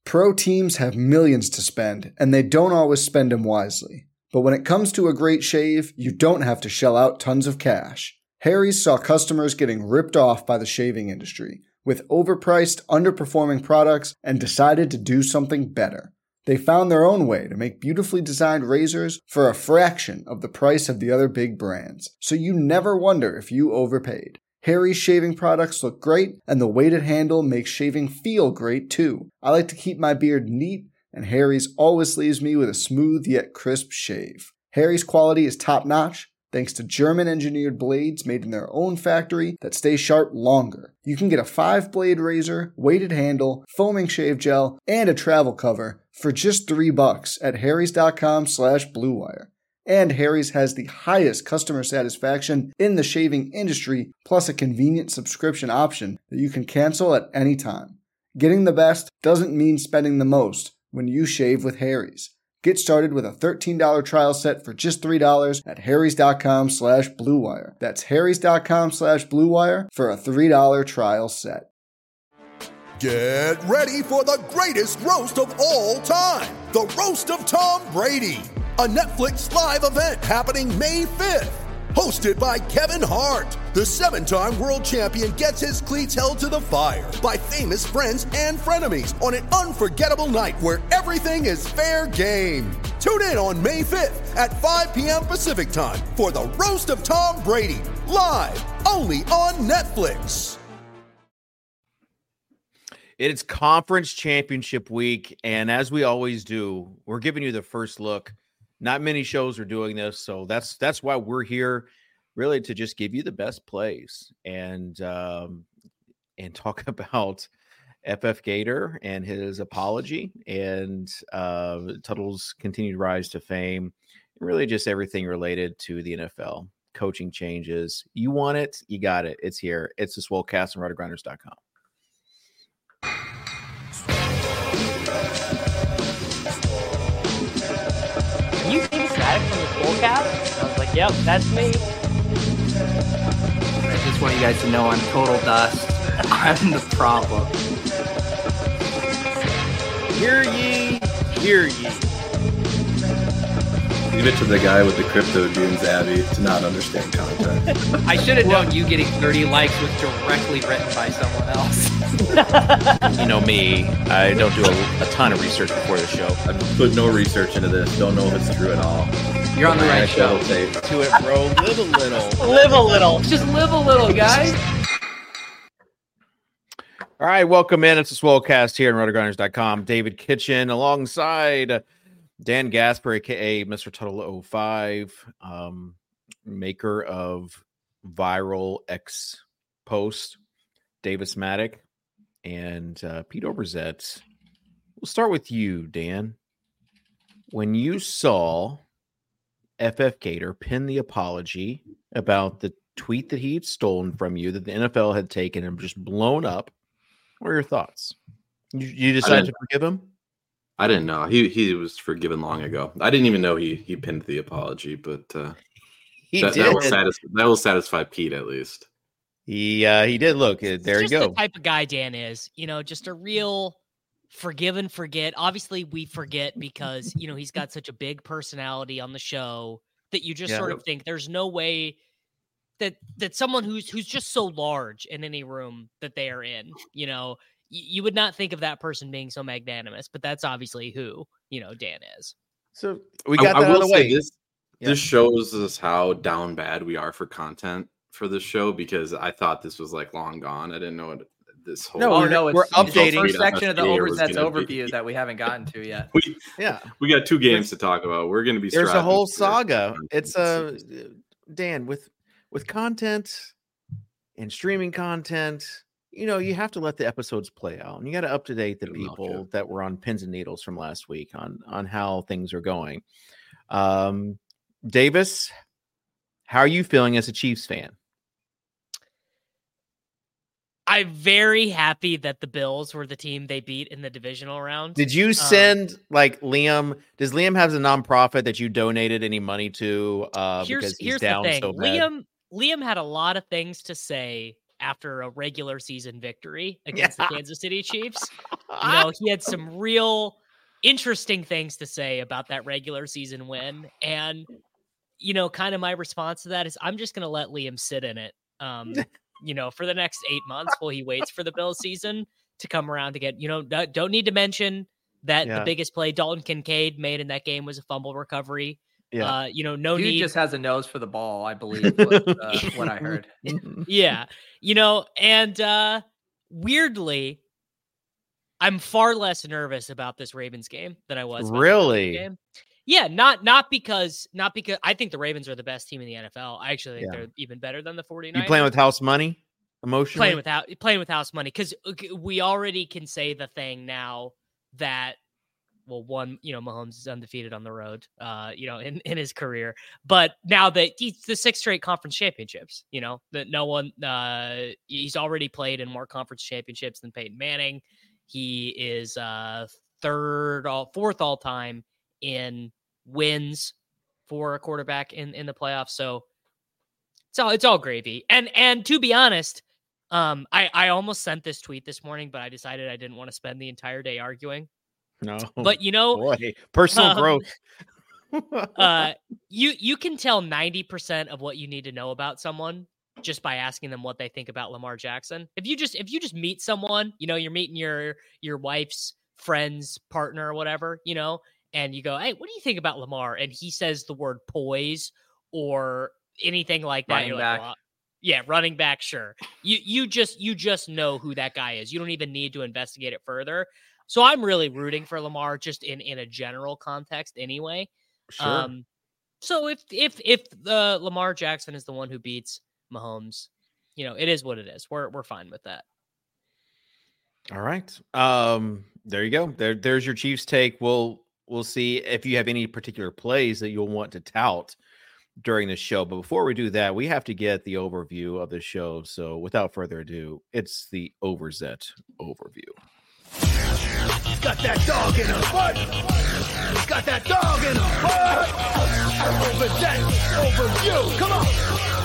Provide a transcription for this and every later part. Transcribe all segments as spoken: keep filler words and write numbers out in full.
Pro teams have millions to spend, and they don't always spend them wisely. But when it comes to a great shave, you don't have to shell out tons of cash. Harry's saw customers getting ripped off by the shaving industry with overpriced, underperforming products and decided to do something better. They found their own way to make beautifully designed razors for a fraction of the price of the other big brands, so you never wonder if you overpaid. Harry's shaving products look great, and the weighted handle makes shaving feel great too. I like to keep my beard neat, and Harry's always leaves me with a smooth yet crisp shave. Harry's quality is top-notch, thanks to German-engineered blades made in their own factory that stay sharp longer. You can get a five-blade razor, weighted handle, foaming shave gel, and a travel cover for just three bucks at harrys.com slash bluewire. And Harry's has the highest customer satisfaction in the shaving industry, plus a convenient subscription option that you can cancel at any time. Getting the best doesn't mean spending the most when you shave with Harry's. Get started with a thirteen dollars trial set for just three dollars at harrys.com slash bluewire. That's harrys.com slash bluewire for a three dollars trial set. Get ready for the greatest roast of all time, the Roast of Tom Brady, a Netflix live event happening May fifth. Hosted by Kevin Hart, the seven-time world champion gets his cleats held to the fire by famous friends and frenemies on an unforgettable night where everything is fair game. Tune in on May fifth at five p.m. Pacific time for the Roast of Tom Brady, live only on Netflix. It's conference championship week, and as we always do, we're giving you the first look. Not many shows are doing this, so that's that's why we're here, really, to just give you the best plays and um, and talk about F F Gator and his apology and uh, Tuttle's continued rise to fame, and really just everything related to the N F L, coaching changes. You want it, you got it. It's here. It's the Swolecast on roto grinders dot com. You think Static from the Swolecast? I was like, yep, that's me. I just want you guys to know I'm total dust. I'm the problem. Hear ye, hear ye. Leave it to the guy with the crypto dunes, Abby, to not understand context. I should have known you getting thirty likes was directly written by someone else. You know me, I don't do a, a ton of research before the show. I've put no research into this. Don't know if it's true at all. You're on the right show. Tape. To it, bro. Live a little. Live a little. Just live a little, guys. All right, welcome in. It's the Swolecast here on roto grinders dot com. David Kitchen alongside Dan Gasper, a k a. Mister Tuttle oh five, um, maker of Viral X Post, Davis Maddock, and uh, Pete Overzet. We'll start with you, Dan. When you saw F F Gator pin the apology about the tweet that he had stolen from you that the N F L had taken and just blown up, what are your thoughts? You, you decided to forgive him? I didn't know. He he was forgiven long ago. I didn't even know he he pinned the apology, but uh, he that, did. That will, satisfy, that will satisfy Pete at least. He uh, he did. Look, there it's you just go. The type of guy Dan is, you know, just a real forgive and forget. Obviously, we forget because you know he's got such a big personality on the show that you just Yeah. sort of think there's no way that that someone who's who's just so large in any room that they are in, you know. You would not think of that person being so magnanimous, but that's obviously who, you know, Dan is. So we got I, that I out will of the way. Say this, Yeah. this shows us how down bad we are for content for this show, because I thought this was like long gone. I didn't know what this whole. No, Oh we're- no, it's, we're it's updating. the first section of the Gator was Overzets gonna overview be- that we haven't gotten to yet. We, Yeah. we got two games to talk about. We're going to be. There's a striving whole for saga. content It's this a season. Dan with with content and streaming content. You know, you have to let the episodes play out, and you got to up to date the Good enough, people yeah. that were on pins and needles from last week on on how things are going. Um, Davis, how are you feeling as a Chiefs fan? I'm very happy that the Bills were the team they beat in the divisional round. Did you Um, send like Liam? Does Liam have a nonprofit that you donated any money to? Uh, here's because he's here's down the thing. so bad. Liam Liam had a lot of things to say after a regular season victory against yeah. the Kansas City Chiefs. You know, he had some real interesting things to say about that regular season win. And, you know, kind of my response to that is I'm just going to let Liam sit in it, um, you know, for the next eight months while he waits for the Bills season to come around to get, you know, don't need to mention that yeah. the biggest play Dalton Kincaid made in that game was a fumble recovery. Yeah. Uh, you know, no Dude need. just has a nose for the ball, I believe, was, uh, what I heard. Yeah. You know, and uh, weirdly, I'm far less nervous about this Ravens game than I was. About really? The game. Yeah. Not, not because, not because I think the Ravens are the best team in the N F L. I actually think yeah. they're even better than the 49ers. You playing with house money emotionally? Playing with, house, playing with house money. Cause we already can say the thing now that, well, one, you know, Mahomes is undefeated on the road, uh, you know, in, in his career. But now that he's the six straight conference championships, you know, that no one, uh, he's already played in more conference championships than Peyton Manning. He is uh, third, all fourth all time in wins for a quarterback in, in the playoffs. So it's all, it's all gravy. And, and to be honest, um, I, I almost sent this tweet this morning, but I decided I didn't want to spend the entire day arguing. No, but you know, boy, personal um, growth. uh, you you can tell ninety percent of what you need to know about someone just by asking them what they think about Lamar Jackson. If you just if you just meet someone, you know, you're meeting your your wife's friend's partner or whatever, you know, and you go, "Hey, what do you think about Lamar?" And he says the word poise or anything like that. Running You're back. like, well, yeah, running back, sure. You you just you just know who that guy is. You don't even need to investigate it further. So I'm really rooting for Lamar just in, in a general context anyway. Sure. Um, so if if if the Lamar Jackson is the one who beats Mahomes, you know, it is what it is. We're we're fine with that. All right. Um, there you go. There there's your Chiefs take. We'll we'll see if you have any particular plays that you'll want to tout during the show. But before we do that, we have to get the overview of the show. So without further ado, it's the Overzet overview. Got that dog in her butt. Got that dog in her butt. Overzet overview. Come on.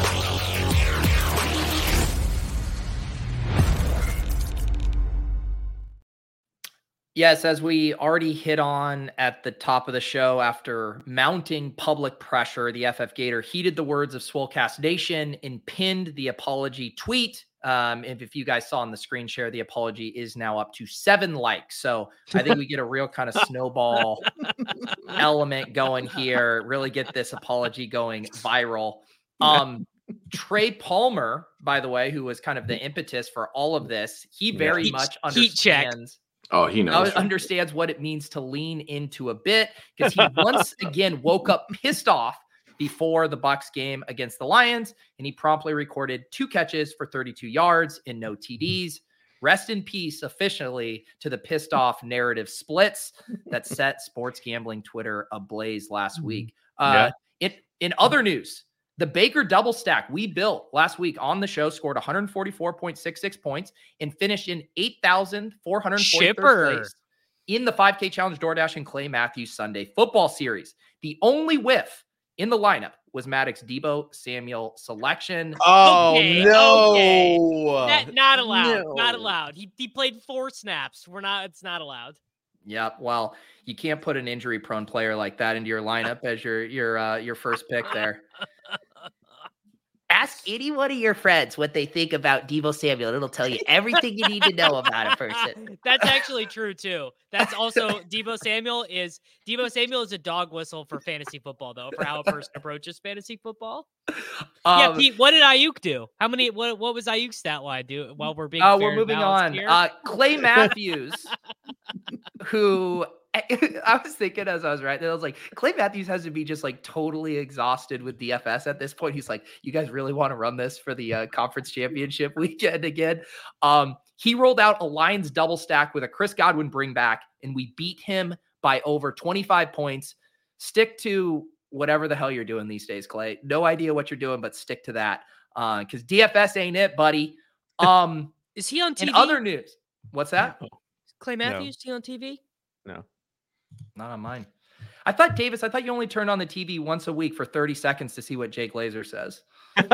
Yes, as we already hit on at the top of the show, after mounting public pressure, the F F Gator heeded the words of Swolecast Nation and pinned the apology tweet. Um, if, if you guys saw on the screen share, the apology is now up to seven likes. So I think we get a real kind of snowball element going here, really get this apology going viral. Um, Trey Palmer, by the way, who was kind of the impetus for all of this, he very heat, much understands. Oh, he knows. Understands what it means to lean into a bit because he once again woke up pissed off before the Bucs game against the Lions, and he promptly recorded two catches for thirty-two yards and no T Ds. Rest in peace officially to the pissed off narrative splits that set sports gambling Twitter ablaze last week. Uh, yeah. in, in other news, the Baker double stack we built last week on the show scored one forty-four point six six points and finished in eight thousand four hundred forty-third place in the five K Challenge DoorDash and Clay Matthews Sunday Football Series. The only whiff in the lineup was Maddox Deebo Samuel selection. Oh, okay, no. Okay. That, not allowed. No. Not allowed. He he played four snaps. We're not, it's not allowed. Yep. Well, you can't put an injury prone player like that into your lineup as your, your, uh, your first pick there. Ask any one of your friends what they think about Deebo Samuel. It'll tell you everything you need to know about a person. That's actually true too. That's also Deebo Samuel is Deebo Samuel is a dog whistle for fantasy football, though, for how a person approaches fantasy football. Um, yeah, Pete, what did Ayuk do? How many? What what was Ayuk's stat line do? While we're being, uh, fair we're moving on. Uh, Clay Matthews, who. I was thinking as I was writing, I was like, Clay Matthews has to be just like totally exhausted with D F S at this point. He's like, you guys really want to run this for the uh, conference championship weekend again? Um, he rolled out a Lions double stack with a Chris Godwin bring back, and we beat him by over twenty-five points. Stick to whatever the hell you're doing these days, Clay. No idea what you're doing, but stick to that because uh, D F S ain't it, buddy. Um, Is he on T V? In other news, what's that? Clay Matthews, no. Is he on T V? No. Not on mine. I thought, Davis, I thought you only turned on the T V once a week for thirty seconds to see what Jake Glazer says.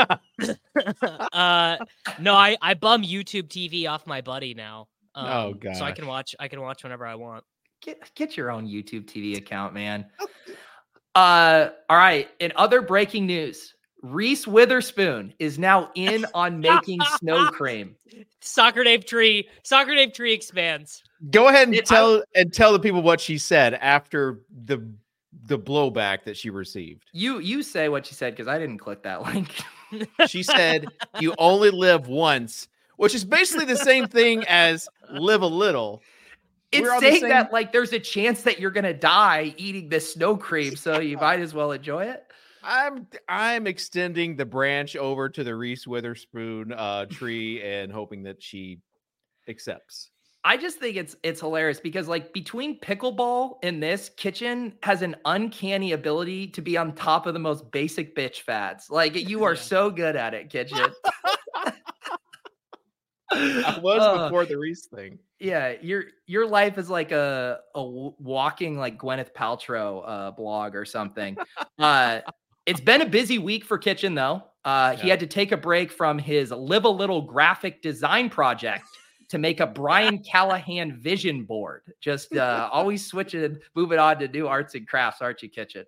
uh, no, I, I bum YouTube T V off my buddy now. Um, Oh, God. So I can watch, I can watch whenever I want. Get, get your own YouTube T V account, man. Uh, all right. In other breaking news, Reese Witherspoon is now in on making snow cream. Soccer Dave Tree, Soccer Dave Tree expands. Go ahead and It- tell and tell the people what she said after the the blowback that she received. You you say what you said because I didn't click that link. She said, "You only live once," which is basically the same thing as "live a little." It's We're on the saying same- that like there's a chance that you're gonna die eating this snow cream, so you might as well enjoy it. I'm I'm extending the branch over to the Reese Witherspoon uh, tree and hoping that she accepts. I just think it's it's hilarious because like between pickleball and this, Kitchen has an uncanny ability to be on top of the most basic bitch fads. Like you are Yeah. so good at it, Kitchen. I was Uh, before the Reese thing. Yeah, your your life is like a a w- walking like Gwyneth Paltrow uh, blog or something. Uh, it's been a busy week for Kitchen though. Uh, He Yeah. had to take a break from his Live a Little graphic design project to make a Brian Callahan vision board. Just uh, always switching, moving on to new arts and crafts, aren't you, Kitchen?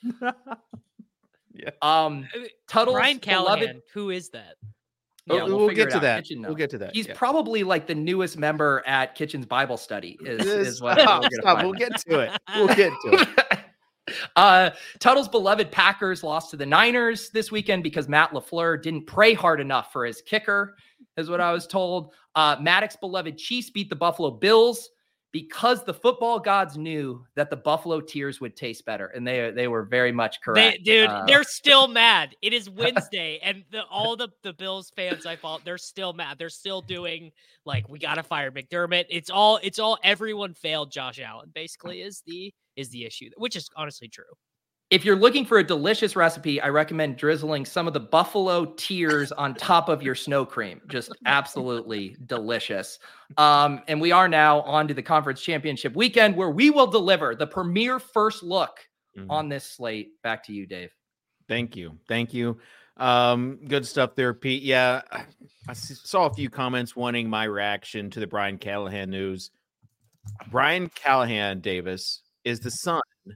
Yeah. Um, Tuttle's Brian Callahan, beloved- who is that? Yeah, Oh, we'll we'll, figure get it to out. that. Kitchen We'll knows. get to that. He's yeah. probably like the newest member at Kitchen's Bible study. Is, This- is what stop, we're gonna stop. find We'll out. get to it. We'll get to it. uh, Tuttle's beloved Packers lost to the Niners this weekend because Matt LaFleur didn't pray hard enough for his kicker, is what I was told. Uh, Maddox's beloved Chiefs beat the Buffalo Bills because the football gods knew that the Buffalo Tears would taste better, and they they were very much They, correct. dude, Uh, they're still mad. It is Wednesday, and the, all the, the Bills fans I follow, they're still mad. They're still doing like we gotta fire McDermott. It's all it's all everyone failed Josh Allen. Basically, is the is the issue, which is honestly true. If you're looking for a delicious recipe, I recommend drizzling some of the Buffalo Tears on top of your snow cream. Just absolutely delicious. Um, and we are now on to the conference championship weekend where we will deliver the premier first look Mhm. on this slate. Back to you, Dave. Thank you. Thank you. Um, good stuff there, Pete. Yeah, I s- saw a few comments wanting my reaction to the Brian Callahan news. Brian Callahan Davis is the son of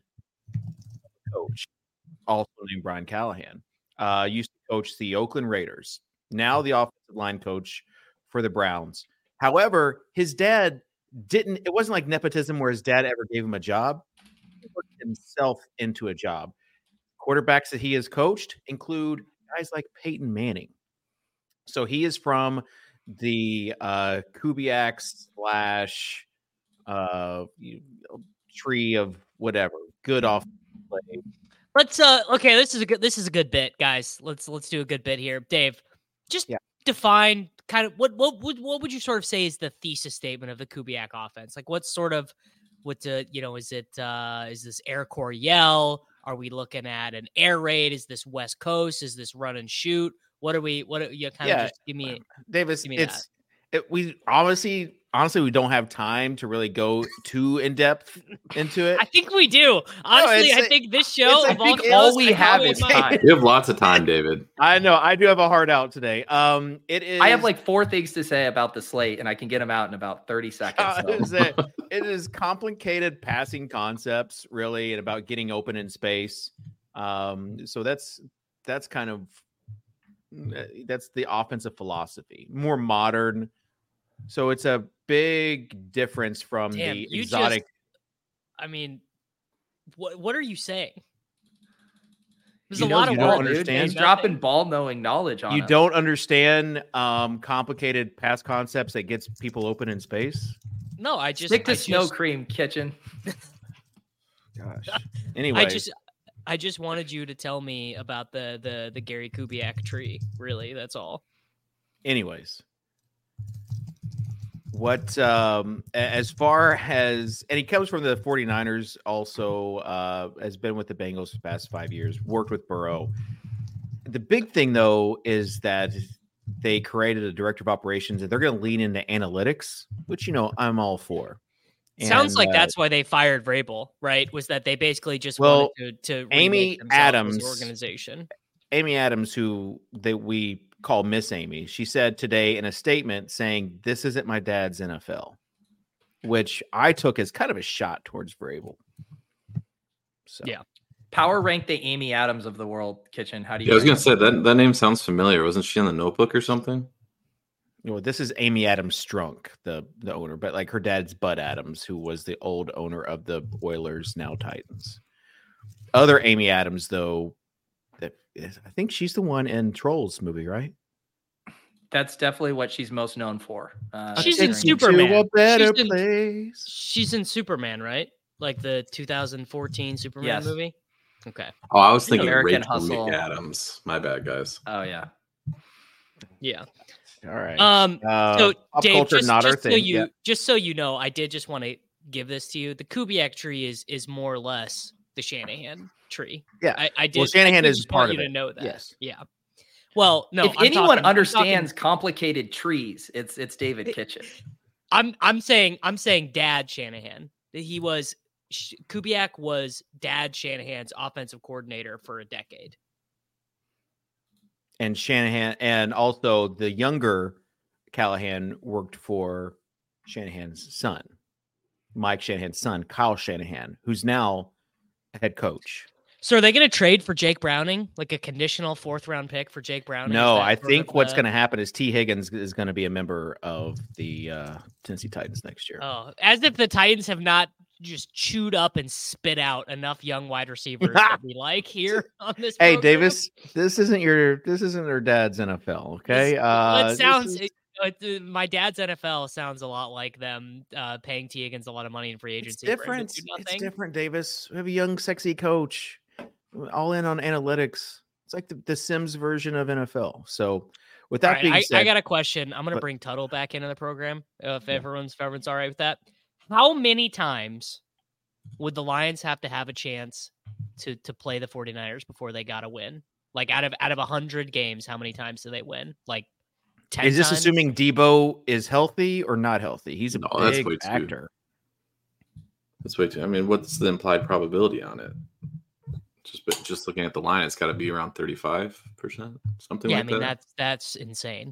a coach, also named Brian Callahan. Uh, used to coach the Oakland Raiders, now the offensive line coach for the Browns. However, his dad didn't, it wasn't like nepotism where his dad ever gave him a job. He worked himself into a job. Quarterbacks that he has coached include guys like Peyton Manning. So he is from the uh, Kubiak slash uh, you know, tree of whatever good off play. Let's uh okay, this is a good this is a good bit, guys. Let's let's do a good bit here. Dave, just Yeah. define kind of what what would what would you sort of say is the thesis statement of the Kubiak offense? Like what sort of what uh, you know, is it uh is this Air Coryell? Are we looking at an air raid? Is this West Coast? Is this run and shoot? What are we what are you kind Yeah. of just give me Davis, Give me it's it, we honestly honestly we don't have time to really go too in depth into it. I think we do. Honestly, it's I a- think this show it's a of all think shows, all we I have probably is might- time. You have lots of time, David. I know I do have a heart out today. Um, it is. I have like four things to say about the slate, and I can get them out in about thirty seconds. Uh, so. it, is a- it is complicated passing concepts, really, and about getting open in space. Um, so that's that's kind of that's the offensive philosophy, more modern. So it's a big difference from Damn, the you exotic. just I mean, what what are you saying? There's You a know lot you of don't work. Dude, understand? he's Nothing. dropping ball knowing knowledge on You us. don't understand um, complicated pass concepts that gets people open in space. No, I just Stick to I snow just- cream, Kitchen. Gosh. Anyway, I just I just wanted you to tell me about the the the Gary Kubiak tree. Really, that's all. anyways, what um a- as far as and he comes from the 49ers, also uh has been with the Bengals for the past five years, worked with Burrow. The big thing though is that they created a director of operations and they're going to lean into analytics, which you know I'm all for. Sounds And, like uh, that's why they fired Vrabel, right? Was that they basically just Well, wanted to to Amy remake themselves as Adams- the organization. Amy Adams, who they we call Miss Amy, she said today in a statement saying, "This isn't my dad's N F L," which I took as kind of a shot towards Vrabel. So Yeah. Power rank the Amy Adams of the world, Kitchen. How do you? Yeah, I was gonna rank say that that name sounds familiar. Wasn't she on the Notebook or something? Well, this is Amy Adams Strunk, the the owner, but like her dad's Bud Adams, who was the old owner of the Oilers, now Titans. Other Amy Adams, though, that is, I think she's the one in Trolls movie, right? That's definitely what she's most known for. Uh, She's in during- Superman. To a better She's in- place. She's in Superman, right? Like the two thousand fourteen Superman Yes. movie. Okay. Oh, I was thinking American Rachel Hustle. McAdams. My bad, guys. Oh yeah. Yeah. All right. Um. Uh, So, pop Dave, culture, just, not our just so thing. you, Yeah. just so you know, I did just want to give this to you. The Kubiak tree is is more or less the Shanahan tree. Yeah. I, I did. Well, Shanahan I did is just part want of you it. to know that. Yes. Yeah. Well, no. if I'm anyone talking- I'm understands talking- complicated trees, it's it's David Kitchen. I'm I'm saying I'm saying Dad Shanahan. He was Sh- Kubiak was Dad Shanahan's offensive coordinator for a decade. And Shanahan, and also the younger Callahan worked for Shanahan's son, Mike Shanahan's son, Kyle Shanahan, who's now a head coach. So are they going to trade for Jake Browning, like a conditional fourth round pick for Jake Browning? No, Is that I sort think of what's the- going to happen is T. Higgins is going to be a member of the uh, Tennessee Titans next year. Oh, as if the Titans have not just chewed up and spit out enough young wide receivers that we like here on this. Hey, program. Davis, this isn't your this isn't her dad's N F L, okay? This- Uh, it this sounds. is- it- it- my dad's N F L sounds a lot like them uh, paying T. Higgins a lot of money in free It's agency. for him to different. do It's nothing. different, Davis. We have a young, sexy coach, all in on analytics. It's like the, the Sims version of N F L. So, with All that right, being I, said, I got a question. I'm going to but- bring Tuttle back into the program uh, if Yeah. everyone's if everyone's all right with that. How many times would the Lions have to have a chance to to play the 49ers before they got to win? Like out of out of one hundred games, how many times do they win? Like ten is this times? assuming Debo is healthy or not healthy? He's a No, that's big way too- actor. That's way too. I mean, what's the implied probability on it? Just but just looking at the line, it's got to be around thirty-five percent, something Yeah, like I mean that. that's that's insane.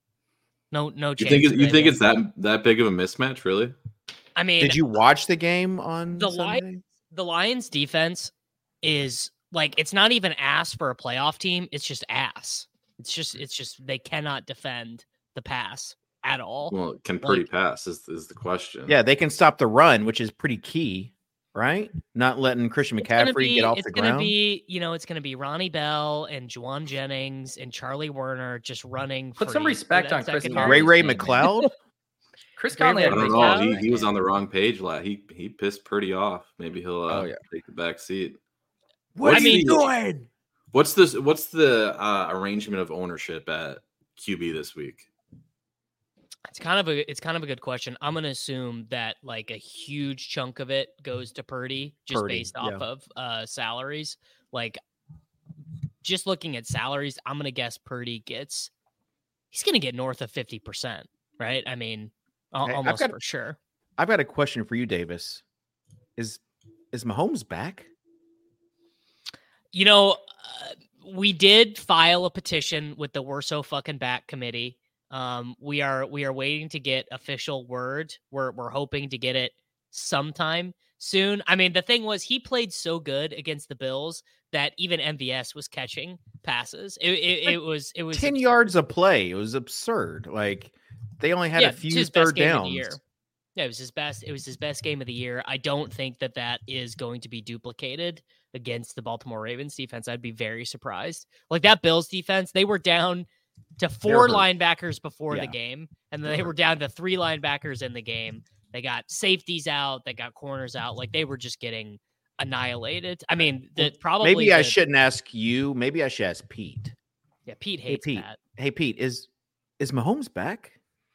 No no You chance. think it, that you they think win. it's that that big of a mismatch, really? I mean, Did you watch the game on The Sunday? Lions- the Lions defense is like it's not even ass for a playoff team. It's just ass. It's just it's just they cannot defend the pass at all. Well, can Purdy Like- pass? Is is the question? Yeah, they can stop the run, which is pretty key, right? Not letting Christian It's gonna McCaffrey be- get off it's the gonna ground. be, you know, it's gonna be Ronnie Bell and Juwan Jennings and Charlie Werner just running. Put some free respect for that on Chris secondary. Ray Ray team. McLeod. Chris Ray Conley Ray had I a don't great know. catch He, that he was game. on the wrong page. La He he pissed Purdy off. Maybe he'll uh, Oh, yeah. take the back seat. What I mean- doing? What's this? What's the uh, arrangement of ownership at Q B this week? It's kind of a it's kind of a good question. I'm gonna assume that like a huge chunk of it goes to Purdy just Purdy, based off yeah. of uh salaries. Like just looking at salaries, I'm gonna guess Purdy gets he's gonna get north of fifty percent, right? I mean, al- Hey, I've almost got- for sure. I've got a question for you, Davis. Is is Mahomes back? You know, uh, we did file a petition with the We're So Fucking Back committee. Um, we are we are waiting to get official word. We're we're hoping to get it sometime soon. I mean, the thing was he played so good against the Bills that even M V S was catching passes. It it, it was it was Ten absurd. yards a play. It was absurd. Like they only had Yeah, a it's few his best third game of downs. the year. Yeah, it was his best. It was his best game of the year. I don't think that that is going to be duplicated against the Baltimore Ravens defense. I'd be very surprised. Like that Bills defense, they were down to four hurt. linebackers before Yeah. the game, and then They're they were hurt. down to three linebackers in the game. They got safeties out. They got corners out. Like they were just getting annihilated. I mean, the probably Maybe I the- shouldn't ask you. Maybe I should ask Pete. Yeah, Pete Hey, hates Pete. that. Hey Pete, is is Mahomes back?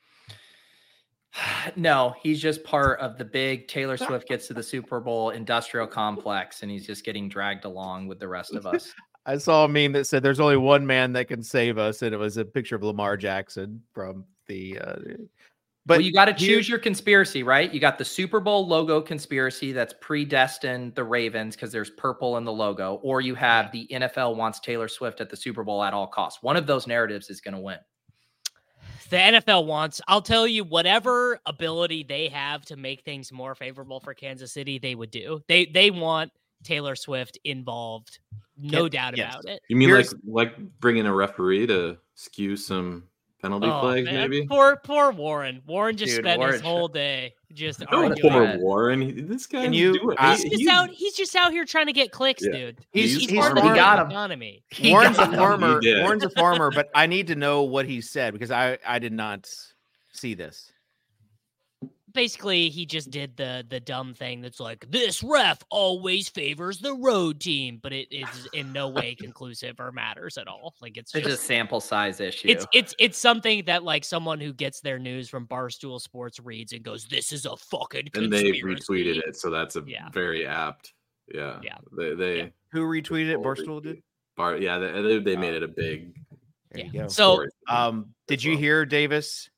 No, he's just part of the big Taylor Swift gets to the Super Bowl industrial complex, and he's just getting dragged along with the rest of us. I saw a meme that said there's only one man that can save us, and it was a picture of Lamar Jackson from the uh, But well, you got to here- choose your conspiracy, right? You got the Super Bowl logo conspiracy that's predestined the Ravens because there's purple in the logo, or you have the N F L wants Taylor Swift at the Super Bowl at all costs. One of those narratives is going to win. The N F L wants, I'll tell you, whatever ability they have to make things more favorable for Kansas City, they would do. They they want Taylor Swift involved. No Can- doubt yes. about it. You mean Here's- like like bringing a referee to skew some penalty Oh, flags, man. maybe? Poor, poor Warren. Warren just Dude, spent Warren his should- whole day just Oh, arguing. poor that. Warren. He- This guy Can you- doing uh, He's just out. He's just out here trying to get clicks, Yeah. dude. He's- He's, he's part of the farming. He got him. economy. He Warren's a got him. farmer. He did. Warren's a farmer, but I need to know what he said because I I did not see this. Basically, he just did the the dumb thing that's like, this ref always favors the road team, but it is in no way conclusive or matters at all. Like it's It's just, just sample size issue. it's it's it's something that like someone who gets their news from Barstool Sports reads and goes, "This is a fucking and they conspiracy." retweeted it, so that's a Yeah. very apt. Yeah. Yeah. They they Yeah. Who retweeted it? Barstool did. Bar, yeah, they, they they made it a big There you Yeah. go. So story. Um, did as you well. hear, Davis,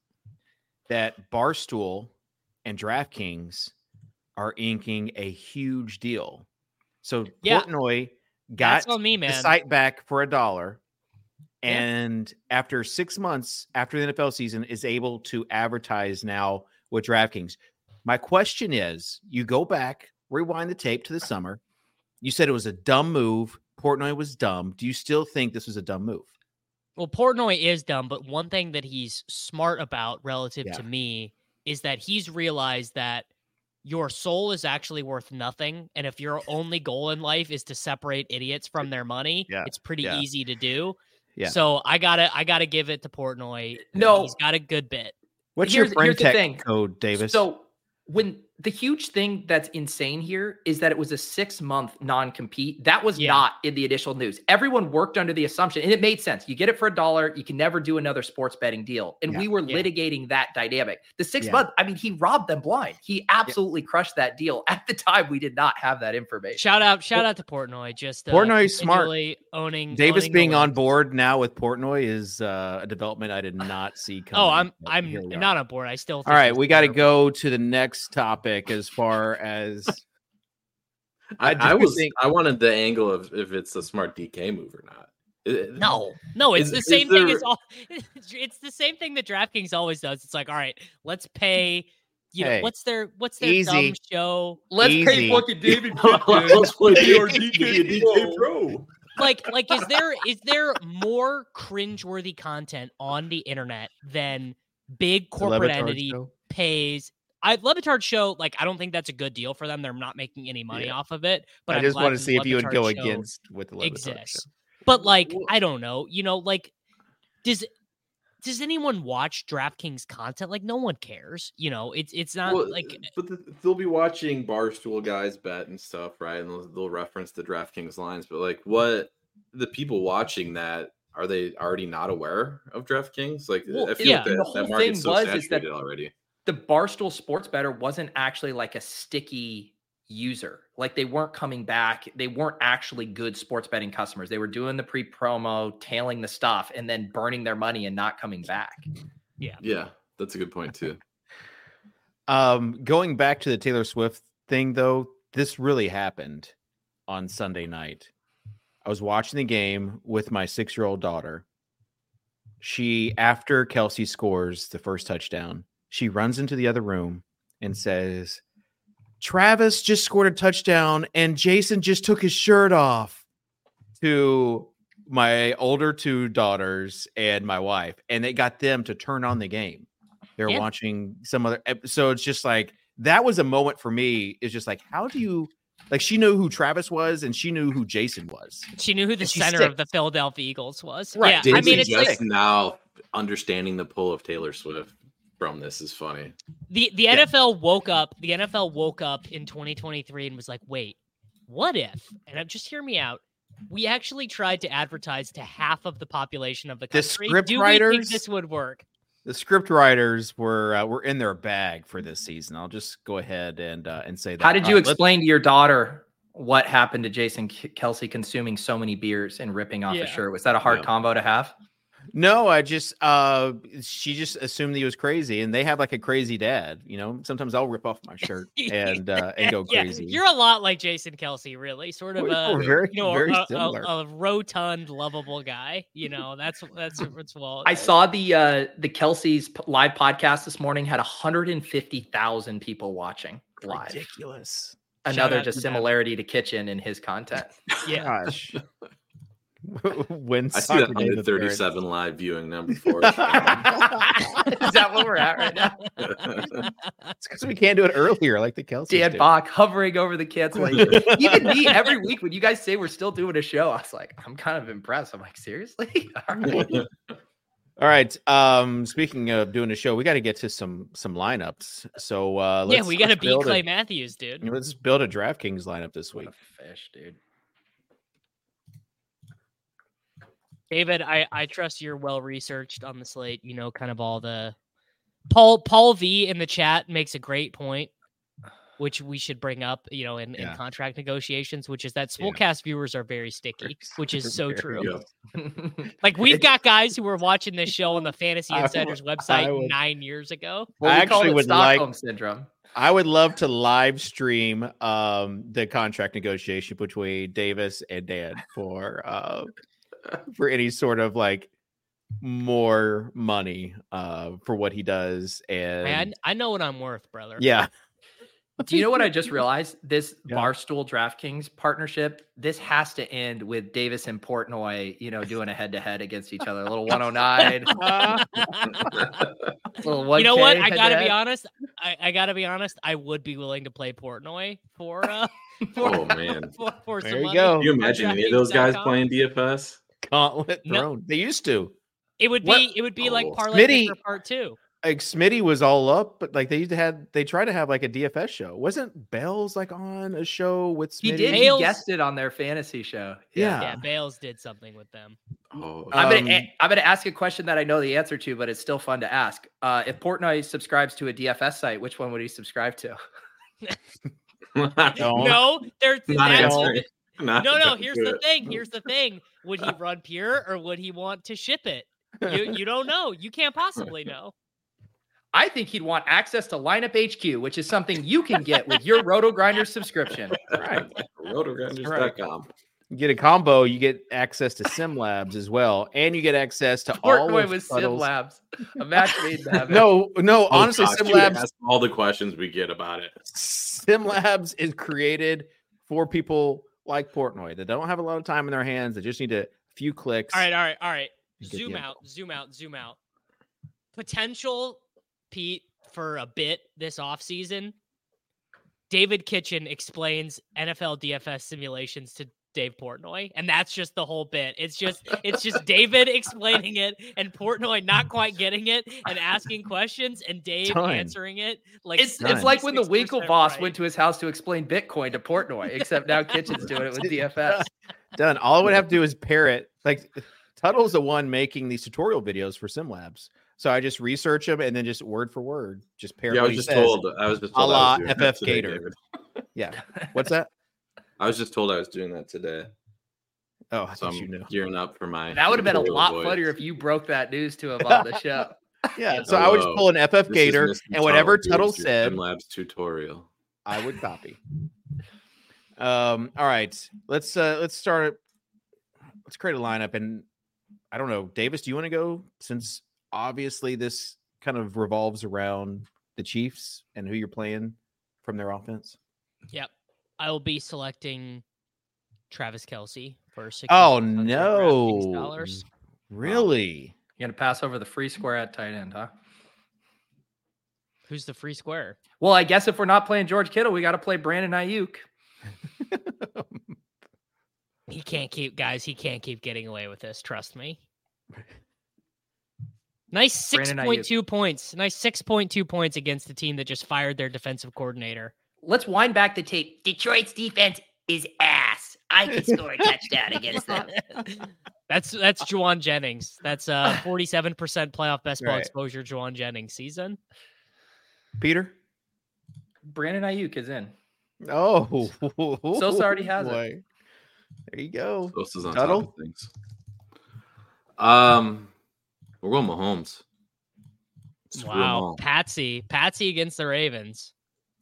that Barstool and DraftKings are inking a huge deal? So Yeah. Portnoy got that's on me, the man. site back for a dollar, Yeah. and after six months after the N F L season, is able to advertise now with DraftKings. My question is: you go back, rewind the tape to the summer. You said it was a dumb move. Portnoy was dumb. Do you still think this was a dumb move? Well, Portnoy is dumb, but one thing that he's smart about relative Yeah. to me is that he's realized that your soul is actually worth nothing. And if your only goal in life is to separate idiots from their money, Yeah. it's pretty Yeah. easy to do. Yeah. So I gotta I gotta give it to Portnoy. No. He's got a good bit. What's Here's- your friend here's the tech thing. code, Davis? So when the huge thing that's insane here is that it was a six month non compete. That was Yeah. not in the initial news. Everyone worked under the assumption, and it made sense. You get it for a dollar, you can never do another sports betting deal. And Yeah. we were Yeah. litigating that dynamic. The six Yeah. month, I mean, he robbed them blind. He absolutely crushed that deal. At the time, we did not have that information. Shout out, shout out to Portnoy. Just uh, Portnoy's smart. continually owning Davis owning the being on list. board now with Portnoy is uh, a development I did not see coming. Oh, I'm but I'm here we are. not on board. I still think All right, he's we got to terrible. go to the next topic as far as I, do I was think- I wanted the angle of if it's a smart D K move or not. It- No, no, it's Is- the is same thing there- as all. It's the same thing that DraftKings always does. It's like, all right, let's pay. You know, Hey, what's their what's their easy. dumb show? Let's Easy. pay fucking David Let's play Be our D D K K Pro. Like, like, is there is there more cringeworthy content on the internet than big the corporate Levitard entity show? pays? I Levitard show, like, I don't think that's a good deal for them. They're not making any money Yeah. off of it. But I I'm just glad want to the see if you would Levitard go show against with the Levitard exists. show. But like, Well- I don't know. You know, like, does does anyone watch DraftKings content? Like, no one cares. You know, it's it's not Well, like but the, they'll be watching Barstool guys bet and stuff, right? And they'll, they'll reference the DraftKings lines. But like, what the people watching that are they already not aware of DraftKings? Like, Well, I feel yeah. like and that, the whole that market's thing so was is that- saturated already. the Barstool Sports Better wasn't actually like a sticky user. Like they weren't coming back. They weren't actually good sports betting customers. They were doing the pre-promo, tailing the stuff, and then burning their money and not coming back. Yeah, that's a good point too. Um, going back to the Taylor Swift thing, though, this really happened on Sunday night. I was watching the game with my six-year-old daughter. She, after Kelsey scores the first touchdown, she runs into the other room and says, Travis just scored a touchdown and Jason just took his shirt off, to my older two daughters and my wife. And it got them to turn on the game. They were Yeah. watching some other episode. It's just like, that was a moment for me. It's just like, how do you, like, she knew who Travis was and she knew who Jason was. she knew who the And she center stick- of the Philadelphia Eagles was. Right, Yeah, I Jason mean, it's just like now understanding the pull of Taylor Swift from this is funny. the the N F L woke up. The N F L woke up in twenty twenty-three and was like, wait, what if? And I'm just hear me out. We actually tried to advertise to half of the population of the The country. script Do we writers- think this would work? The script writers were uh, were in their bag for this season. I'll just go ahead and uh, and say that. How did All you right, let's- explain to your daughter what happened to Jason K- Kelsey consuming so many beers and ripping off Yeah. a shirt? Was that a hard Yeah. combo to have? No, I just uh she just assumed he was crazy, and they have like a crazy dad. You know, sometimes I'll rip off my shirt and uh and go Yeah, crazy. you're a lot like Jason Kelsey, really. Sort of We're- a we're very, you know very a, similar. a, a rotund, lovable guy. You know, that's that's that's well. I saw the uh the Kelsey's p- live podcast this morning had one hundred fifty thousand people watching live. Ridiculous. Another out just to them. similarity to Kitchen in his content. Yeah. Gosh. When I see that soccer on game the is very- thirty-seven live viewing number four. Is that what we're at right now? It's because we can't do it earlier, like the Kelsey. Dan Bach hovering over the cancellation. Even me, every week when you guys say we're still doing a show, I was like, I'm kind of impressed. I'm like, seriously? All right. All right. Um, speaking of doing a show, we got to get to some some lineups. So uh, Yeah, let's, we got to let's beat build Clay a- Matthews, dude. Let's build a DraftKings lineup this What week. a fish, dude. David, I, I trust you're well researched on the slate. You know, kind of all the Paul Paul V in the chat makes a great point, which we should bring up. You know, in, Yeah. in contract negotiations, which is that Yeah. Spoolcast viewers are very sticky, which is so Very true. Yeah. Like we've got guys who were watching this show on the Fantasy I Insiders would- website I would- nine years ago. Well, I we called actually it would Stockholm like- syndrome. I would love to live stream um, the contract negotiation between Davis and Dan for uh, for any sort of like more money uh, for what he does. And Man, I know what I'm worth, brother. yeah, Do you know what I just realized? This Yeah. Barstool DraftKings partnership, this has to end with Davis and Portnoy, you know, doing a head to head against each other. A little one oh nine, little one K. You know what? I gotta head-to-head. be honest. I, I gotta be honest. I would be willing to play Portnoy for uh for, Oh, man. for, for There some you money. go. Can you imagine any of those guys playing D F S? Gauntlet No. Throne. They used to. It would be What? it would be like Oh. parlay Smitty- for part two. Like Smitty was all up, but like they used to have they tried to have like a D F S show. Wasn't Bells like on a show with Smitty? He did. Bales- He guessed it on their fantasy show. Yeah. Yeah, Bales did something with them. Oh, I'm Um, gonna a- I'm gonna ask a question that I know the answer to, but it's still fun to ask. Uh, if Portnoy subscribes to a D F S site, which one would he subscribe to? Don't. No, there's Not that's answering. Not no, no. gonna Here's do the it. thing. Here's the thing. Would he run pure or would he want to ship it? You you don't know. You can't possibly know. I think he'd want access to Lineup H Q, which is something you can get with your Roto Grinder subscription. Right. Rotogrinders dot com. You get a combo, you get access to Sim Labs as well, and you get access to all Portnoy of with Sim Tuttle's- Labs. A match made in heaven. No, no, Oh, honestly, gosh, Sim you Labs ask all the questions we get about it. Sim Labs is created for people like Portnoy that don't have a lot of time in their hands. They just need a few clicks. All right, all right, all right. You get Zoom the out, zoom out, zoom out. Potential Pete for a bit this offseason. David Kitchen explains N F L D F S simulations to Dave Portnoy, and that's just the whole bit. It's just it's just David explaining it and Portnoy not quite getting it and asking questions and Dave Done. answering it like It's Done. it's like when the sixty-six percent Winklevoss right. went to his house to explain Bitcoin to Portnoy, except now Kitchen's doing it with D F S. Done. All I would have to do is pair it. Like Tuttle's the one making these tutorial videos for Sim Labs. So I just research them and then just word for word, just pair Yeah, I what was he just says. told. I was just A told. I la was doing F that F today, Gator. David. Yeah. What's that? I was just told I was doing that today. Oh, I So thought I'm you knew. gearing up for my. That would have been a tutorial lot voice. funnier if you broke that news to him on the show. Yeah. So I would just Hello. pull an F F This is Gator Mister and whatever Tuttle. Tuttle Here's your said, Simlabs tutorial. I would copy. Um, all right. Let's uh let's start let's create a lineup. And I don't know, Davis, do you want to go? Since obviously this kind of revolves around the Chiefs and who you're playing from their offense. Yep. I will be selecting Travis Kelsey for six. Oh no. dollars. Really? You're gonna pass over the free square at tight end, huh? Who's the free square? Well, I guess if we're not playing George Kittle, we got to play Brandon Ayuk. He can't keep guys. He can't keep getting away with this. Trust me. Nice six Brandon point Ayuk. two points. Nice six point two points against the team that just fired their defensive coordinator. Let's wind back the tape. Detroit's defense is ass. I could score a touchdown against them. That's that's Juwan Jennings. That's uh forty-seven percent playoff best ball Right. exposure. Juwan Jennings season. Peter? Brandon Ayuk is in. Oh, Sosa already has it. boy. There you go. Sosa's on Tuttle? top of things. Um, We're going Mahomes. Screw 'em Wow, all. Patsy, Patsy against the Ravens.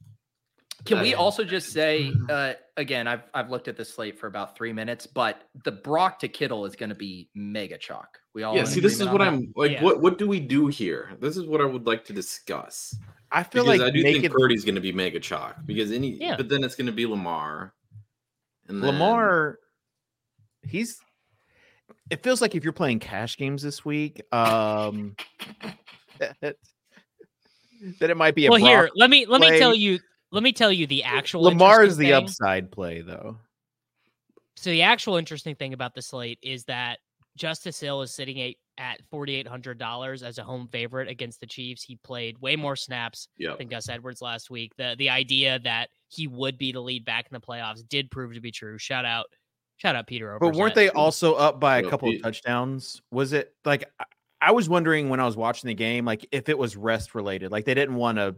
Can we Uh, also just say, uh, again, I've I've looked at this slate for about three minutes, but the Brock to Kittle is going to be mega chalk. We all Yeah, in see, this is agreement what on that? I'm like. Yeah. What what do we do here? This is what I would like to discuss. I feel Because like I do make think it Purdy's going to be mega chalk because any, Yeah. but then it's going to be Lamar. And then, Lamar. He's. It feels like if you're playing cash games this week, um, that, that it might be a Well, here, Brock let me let me play. tell you. Let me tell you the actual. Lamar is interesting the thing. upside play, though. So the actual interesting thing about the slate is that Justice Hill is sitting at at forty-eight hundred dollars as a home favorite against the Chiefs. He played way more snaps Yep. than Gus Edwards last week. The the idea that he would be the lead back in the playoffs did prove to be true. Shout out, shout out Peter Overzet. But weren't they also up by a Well, couple he- of touchdowns? Was it like I- I was wondering when I was watching the game, like if it was rest related, like they didn't want to,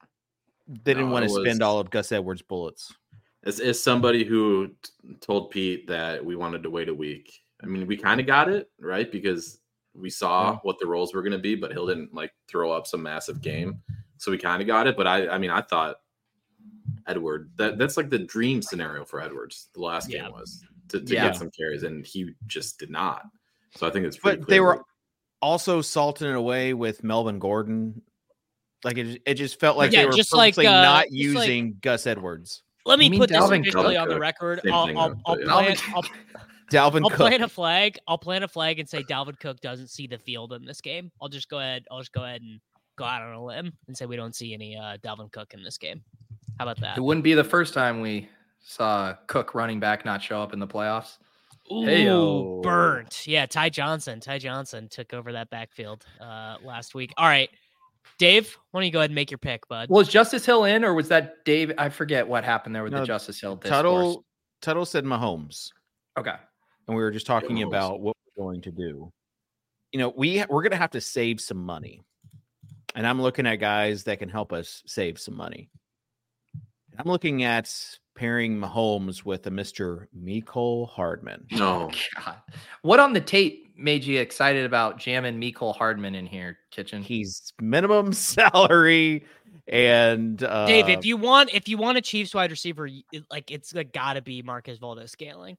they didn't No, want it to spend was- all of Gus Edwards' bullets. As, as somebody who t- told Pete that we wanted to wait a week, I mean, we kind of got it, right? Because we saw Yeah. what the roles were going to be, but Hill didn't like throw up some massive game. So we kind of got it. But I, I mean, I thought Edward, that that's like the dream scenario for Edwards. The last Yeah. game was to, to Yeah. get some carries, and he just did not. So I think it's pretty But clear they were that- also salting it away with Melvin Gordon. Like it, it just felt like Yeah, they were just like, purposely uh, not just like- using Gus Edwards. Let me You mean put this Dalvin officially Cook? on the record. Same I'll thing, I'll, though, I'll, but yeah. plant, I'll, Dalvin I'll Cook. plant a flag. I'll plant a flag and say Dalvin Cook doesn't see the field in this game. I'll just go ahead. I'll just go ahead and go out on a limb and say we don't see any uh, Dalvin Cook in this game. How about that? It wouldn't be the first time we saw Cook running back not show up in the playoffs. Ooh, Heyo. burnt. Yeah, Ty Johnson. Ty Johnson took over that backfield uh, last week. All right, Dave, why don't you go ahead and make your pick, bud? Was Justice Hill in, or was that Dave? I forget what happened there with No, the Justice Hill discourse. Tuttle, Tuttle said Mahomes. Okay. And we were just talking Mahomes. about what we're going to do. You know, we we're going to have to save some money, and I'm looking at guys that can help us save some money. I'm looking at pairing Mahomes with a Mister Mecole Hardman. no. God. What on the tape made you excited about jamming Mecole Hardman in here, Kitchen? He's minimum salary, and uh, Dave, if you want, if you want a Chiefs wide receiver, y- it- like it's like, gotta be Marcus Valdez Scaling.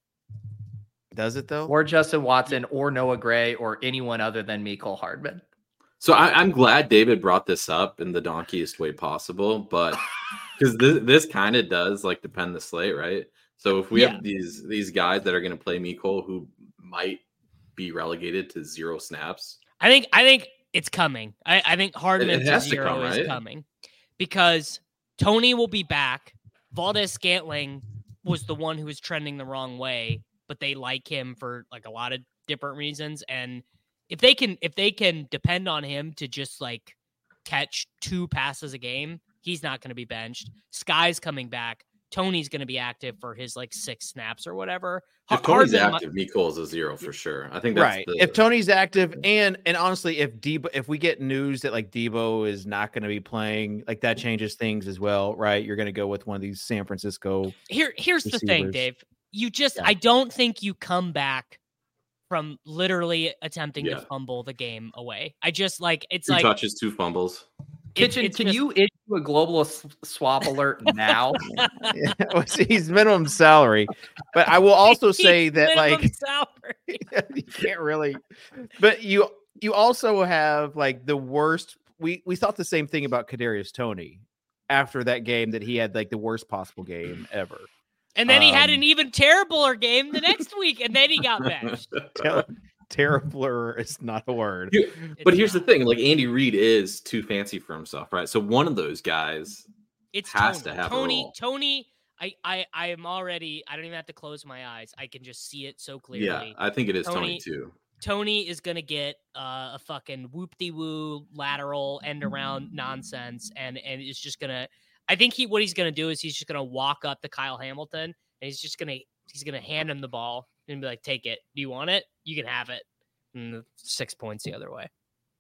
does it though? Or Justin Watson, or Noah Gray, or anyone other than Mecole Hardman. So I, I'm glad David brought this up in the donkiest way possible, but because this, this kind of does like depend the slate, right? So if we Yeah. have these these guys that are going to play Mecole who might be relegated to zero snaps, I think I think it's coming. I, I think Hardman to has to zero come, is right? coming because Tony will be back. Valdez Scantling was the one who was trending the wrong way, but they like him for like a lot of different reasons. And if they can if they can depend on him to just like catch two passes a game, he's not going to be benched. Sky's coming back. Tony's going to be active for his like six snaps or whatever. if Tony's Hardman mi- active, Mecole is a zero for sure. I think that's Right. the, If Tony's active, and and honestly, if Debo, if we get news that like Debo is not going to be playing, like that changes things as well, right? You're going to go with one of these San Francisco. Here, here's the thing, receivers. Dave. You just, Yeah. I don't think you come back from literally attempting Yeah. to fumble the game away. I just like, it's two like, touches, two fumbles. it's- Kitchen, it's can just- you issue a global s- swap alert now? Yeah, well, see, he's minimum salary, but I will also say that minimum like salary. you can't really, but you you also have like the worst. We we thought the same thing about Kadarius Toney after that game, that he had like the worst possible game ever. And then he had Um, an even terribler game the next week, and then he got benched. Ter- Terribler is not a word. You- but It's here's the not. thing: like Andy Reid is too fancy for himself, right? So one of those guys, It's has Tony. to have a Tony, role. Tony, I, I, I am already, I don't even have to close my eyes. I can just see it so clearly. yeah, I think it is Tony, Tony- too. Tony is gonna get uh, a fucking whoop-de-woo lateral end around nonsense, and and it's just gonna. I think he what he's gonna do is he's just gonna walk up to Kyle Hamilton, and he's just gonna he's gonna hand him the ball and be like, "Take it. Do you want it? You can have it." And six points the other way.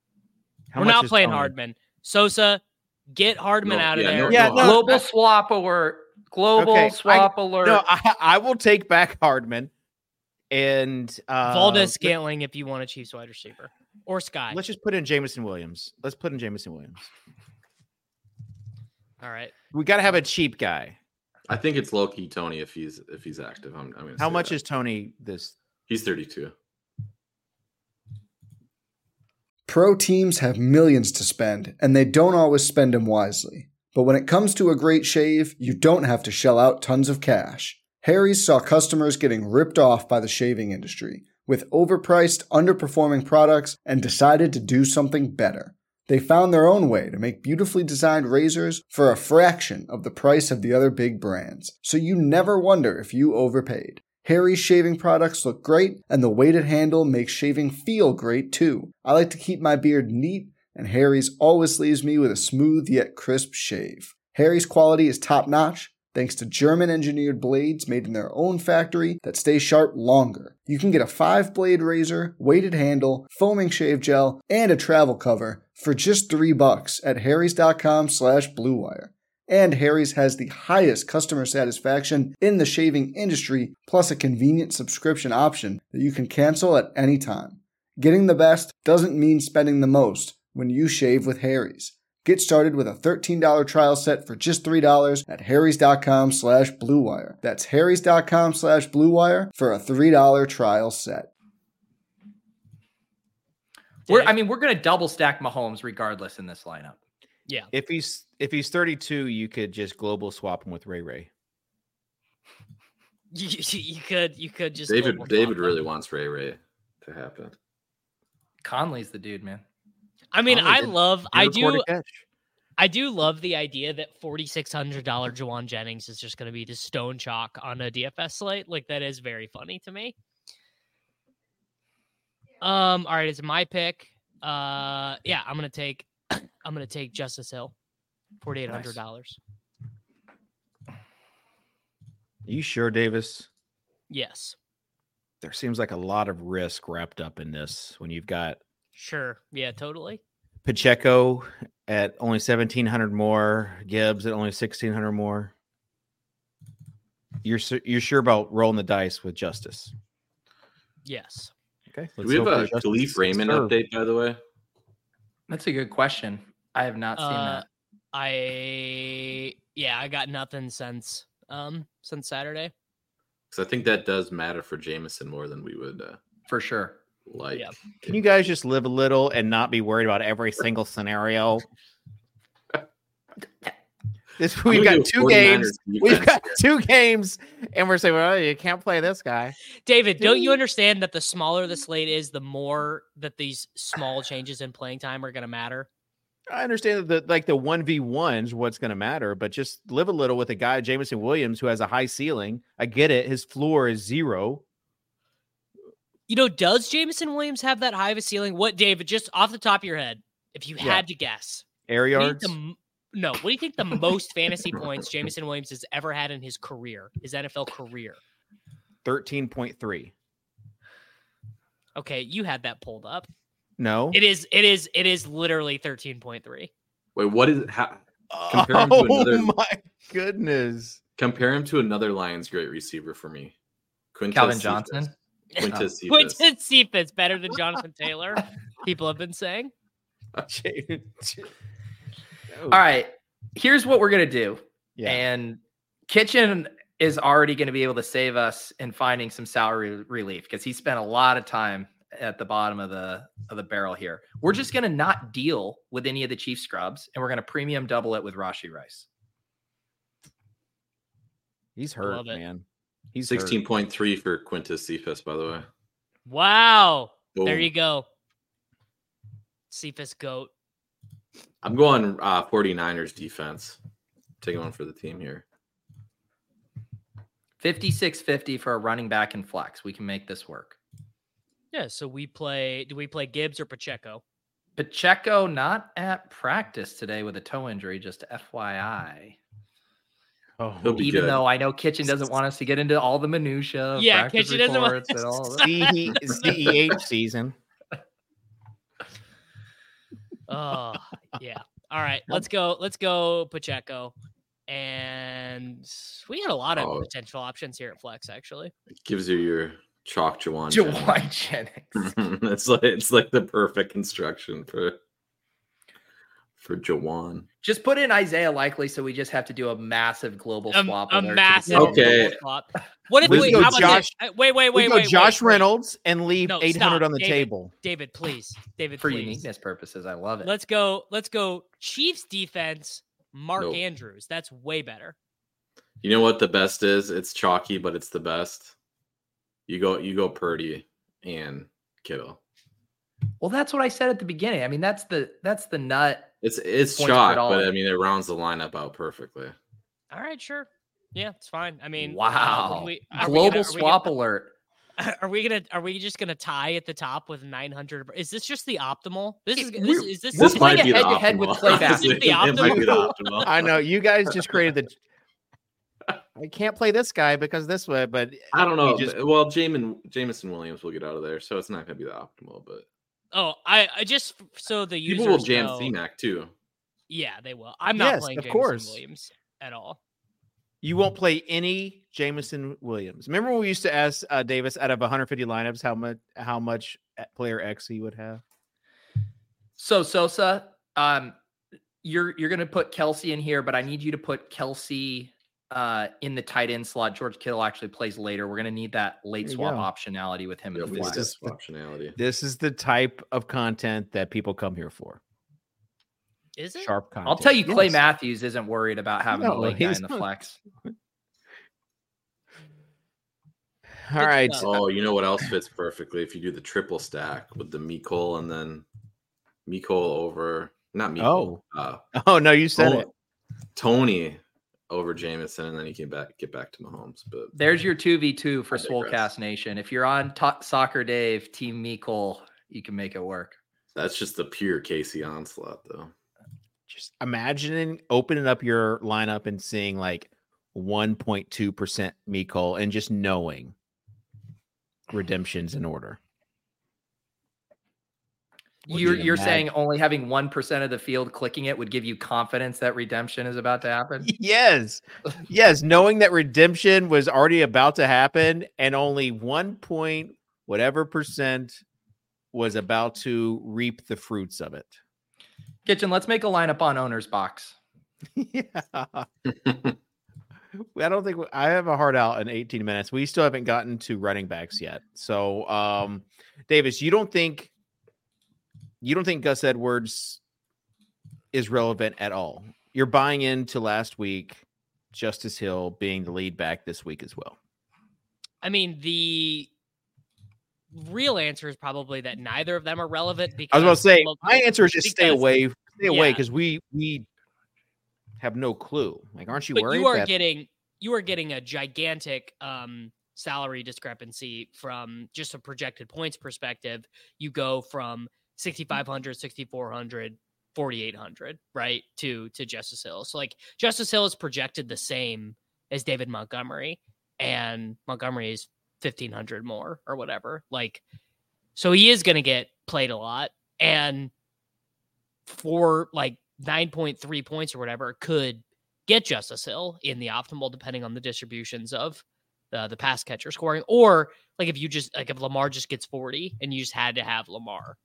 How We're much not is playing Tony? Hardman. Sosa, get Hardman No, out of yeah, there. no- Yeah, no, no, global I- swap alert. Global Okay, I- swap alert. No, I, I will take back Hardman and uh, Valdez Scantling if you want a Chiefs wide receiver. or Sky. Let's just put in Jameson Williams. Let's put in Jameson Williams. All right. We got to have a cheap guy. I think it's low-key Tony if he's if he's active. I'm, I'm gonna How say much that. is Tony this? He's thirty-two. Pro teams have millions to spend, and they don't always spend them wisely. But when it comes to a great shave, you don't have to shell out tons of cash. Harry's saw customers getting ripped off by the shaving industry with overpriced, underperforming products and decided to do something better. They found their own way to make beautifully designed razors for a fraction of the price of the other big brands, so you never wonder if you overpaid. Harry's shaving products look great, and the weighted handle makes shaving feel great too. I like to keep my beard neat, and Harry's always leaves me with a smooth yet crisp shave. Harry's quality is top-notch, thanks to German-engineered blades made in their own factory that stay sharp longer. You can get a five-blade razor, weighted handle, foaming shave gel, and a travel cover for just three bucks at harrys.com slash bluewire. And Harry's has the highest customer satisfaction in the shaving industry, plus a convenient subscription option that you can cancel at any time. Getting the best doesn't mean spending the most when you shave with Harry's. Get started with a thirteen dollars trial set for just three dollars at harrys.com slash bluewire. That's harrys.com slash bluewire for a three dollars trial set. We're, I mean, we're going to double stack Mahomes regardless in this lineup. Yeah. If he's if he's thirty-two, you could just global swap him with Ray Ray. You, you could you could just David global David swap really them. wants Ray Ray to happen. Conley's the dude, man. I mean, Conley I did- love I Did record do a catch. I do love the idea that forty-six hundred dollars Jawan Jennings is just going to be just stone chalk on a D F S slate. Like, that is very funny to me. Um, all right, it's my pick. Uh, yeah, I'm gonna take I'm gonna take Justice Hill, forty-eight hundred dollars. You sure, Davis? Yes, There seems like a lot of risk wrapped up in this when you've got sure, yeah, totally. Pacheco at only seventeen hundred more, Gibbs at only sixteen hundred more. You're su- you're sure about rolling the dice with Justice? Yes. Okay. Do we have a Khalif Raymond update, by the way? That's a good question. I have not seen Uh, that. I yeah, I got nothing since um since Saturday. Because I think that does matter for Jameson more than we would uh, For sure. like. Yeah. Can you guys just live a little and not be worried about every single scenario? This I'm we've gonna got do two 49ers games. We've defense got here. two games, and we're saying, well, you can't play this guy. David, don't you understand that the smaller the slate is, the more that these small changes in playing time are going to matter? I understand that the, like the one v ones, what's going to matter, but just live a little with a guy, Jameson Williams, who has a high ceiling. I get it. His floor is zero. You know, does Jameson Williams have that high of a ceiling? What, David, just off the top of your head, if you Yeah. had to guess, Air what do you yards. think the m- no, what do you think the most fantasy points Jameson Williams has ever had in his career, his N F L career? thirteen point three. Okay, you had that pulled up. No. It is, it is, it is literally thirteen point three. Wait, what is how, compare him to Oh another- my goodness. compare him to another Lions great receiver for me? Quintez Calvin Cephas. Johnson. Quintez Cephas. Quinton Cephas better than Jonathan Taylor. People have been saying. All right. Here's what we're going to do. Yeah. And Kitchen is already going to be able to save us in finding some salary relief because he spent a lot of time at the bottom of the of the barrel here. We're just going to not deal with any of the Chief scrubs, and we're going to premium double it with Rashee Rice. He's hurt, love it. man. He's sixteen hurt. point three for Quintez Cephas, by the way. Wow. There Boom. you go. Cephas GOAT. I'm going uh, 49ers defense. Taking one for the team here. fifty-six fifty for a running back and flex. We can make this work. Yeah, so we play, do we play Gibbs or Pacheco? Pacheco not at practice today with a toe injury, just F Y I. Oh, He'll be Even good. though I know Kitchen doesn't want us to get into all the minutia. Of Yeah, practice Kitchen doesn't want reports and all of that. C- C E H season. Oh, yeah. All right, let's go. Let's go Pacheco. And we got a lot of Oh. potential options here at Flex, actually. It gives you your Chalk Jawan. Jawan Jennings. it's like it's like the perfect construction for for Jawan. Just put in Isaiah Likely, so we just have to do a massive global A, swap. a alert to massive the- Okay. global swap. What if We wait, go how about Josh- this? Uh, Wait, wait, We wait, go wait. Josh wait, wait. Reynolds and leave No, eight hundred stop, on the David. table. David, please. David, For please. uniqueness purposes, I love it. Let's go. Let's go. Chiefs defense. Mark Nope. Andrews. That's way better. You know what the best is? It's chalky, but it's the best. You go, you go Purdy and Kittle. Well, that's what I said at the beginning. I mean, that's the that's the nut. It's it's Points per chalk, dollar. but I mean it rounds the lineup out perfectly. All right, sure. Yeah, it's fine. I mean, uh, Wow. we- are we Global gonna- are we swap gonna- alert. Are we gonna? Are we just gonna tie at the top with nine hundred? Is this just the optimal? This is. It- This is this. We're This is might playing be the head-to-head with optimal. Clay Bass. Honestly, This is the it might be the optimal. I know you guys just created the. I can't play this guy because this way, but I don't know. we just- well, Jamin Jameson Williams will get out of there, so it's not going to be the optimal. But Oh, I, I just so the users people will jam know, C-Mac too. Yeah, they will. I'm not Yes, playing of Jameson course. Williams at all. You won't play any Jameson Williams. Remember when we used to ask uh, Davis out of one hundred fifty lineups how much how much player X he would have? So Sosa, um, you're you're gonna put Kelsey in here, but I need you to put Kelsey uh in the tight end slot. George Kittle actually plays later. We're gonna need that late There you swap go. optionality with him Yeah, in the we need flex. this optionality. This is the type of content that people come here for. Is it? Sharp content. I'll tell you, Clay Yes. Matthews isn't worried about having No, the late guy he's in the not. flex. All right. stuff. Oh, you know what else fits perfectly? If you do the triple stack with the Mecole and then Mecole over, not Mecole. Oh. uh, Oh no, you said Tony, it. Tony over Jameson, and then you can back get back to Mahomes. But There's your two v two for I digress. Swolecast Nation. If you're on to- Soccer Dave, Team Meekle, you can make it work. that's just the pure Casey onslaught, though. Just imagining opening up your lineup and seeing like one point two percent Mecole and just knowing redemptions in order. Would You're you you're imagine? saying only having one percent of the field clicking it would give you confidence that redemption is about to happen? Yes. Yes. Knowing that redemption was already about to happen and only one point whatever percent was about to reap the fruits of it. Kitchen, let's make a lineup on owner's box. Yeah. I don't think we- I have a hard out in eighteen minutes. We still haven't gotten to running backs yet. So, um, Davis, you don't think you don't think Gus Edwards is relevant at all? You're buying into last week, Justice Hill being the lead back this week as well. I mean, the real answer is probably that neither of them are relevant. Because I was about to say well, my answer is just stay because- away, stay away yeah. because we we have no clue. Like, aren't you But worried? you are that- getting you are getting a gigantic um, salary discrepancy from just a projected points perspective. You go from sixty-five hundred, sixty-four hundred, forty-eight hundred, right, to to Justice Hill. So like Justice Hill is projected the same as David Montgomery, and Montgomery is fifteen hundred more or whatever. Like, so he is going to get played a lot, and for like nine point three points or whatever, could get Justice Hill in the optimal, depending on the distributions of the, the pass catcher scoring. Or like if you just like if Lamar just gets forty and you just had to have Lamar.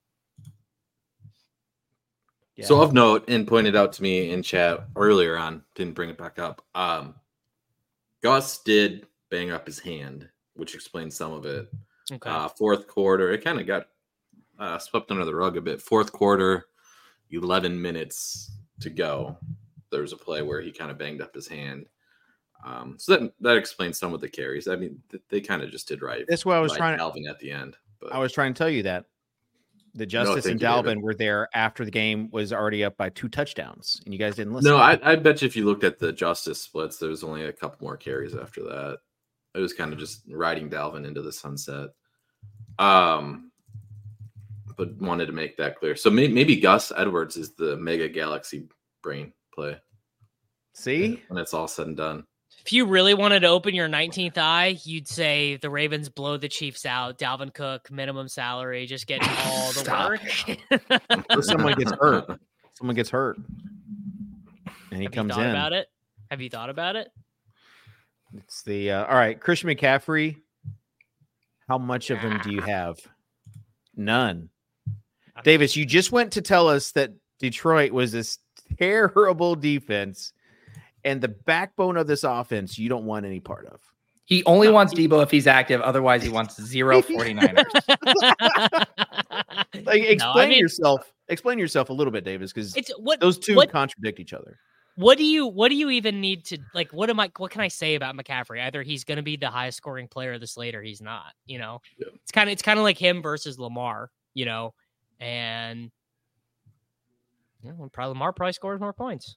Yeah. So of note, and pointed out to me in chat earlier on, didn't bring it back up. Um, Gus did bang up his hand, which explains some of it. Okay. Uh, fourth quarter, it kind of got uh, swept under the rug a bit. Fourth quarter, eleven minutes to go. There was a play where he kind of banged up his hand. Um, so that that explains some of the carries. I mean, th- they kind of just did right. That's what I was by trying to. Dalvin at the end. But I was trying to tell you that the Justice thank and you, Dalvin David. were there after the game was already up by two touchdowns, and you guys didn't listen. no, I, I bet you if you looked at the Justice splits, there was only a couple more carries after that. It was kind of just riding Dalvin into the sunset. Um, but wanted to make that clear. So may, maybe Gus Edwards is the mega galaxy brain play See, when it's all said and done. If you really wanted to open your nineteenth eye, you'd say the Ravens blow the Chiefs out. Dalvin Cook, minimum salary, just getting all the Stop. work. or someone gets hurt. Someone gets hurt, and he Have comes you thought in. about it? Have you thought about it? It's the uh, all right. Christian McCaffrey How much of them do you have? None. Davis, you just went to tell us that Detroit was this terrible defense and the backbone of this offense you don't want any part of. He only wants Debo if he's active. Otherwise, he wants zero 49ers. Like, explain no, I mean, yourself. Explain yourself a little bit, Davis, because it's what those two what, contradict each other. What do you what do you even need to like? What am I? What can I say about McCaffrey? Either he's going to be the highest scoring player of the slate, or he's not. You know, Yeah. it's kind of it's kind of like him versus Lamar. You know, and you know, probably Lamar probably scores more points.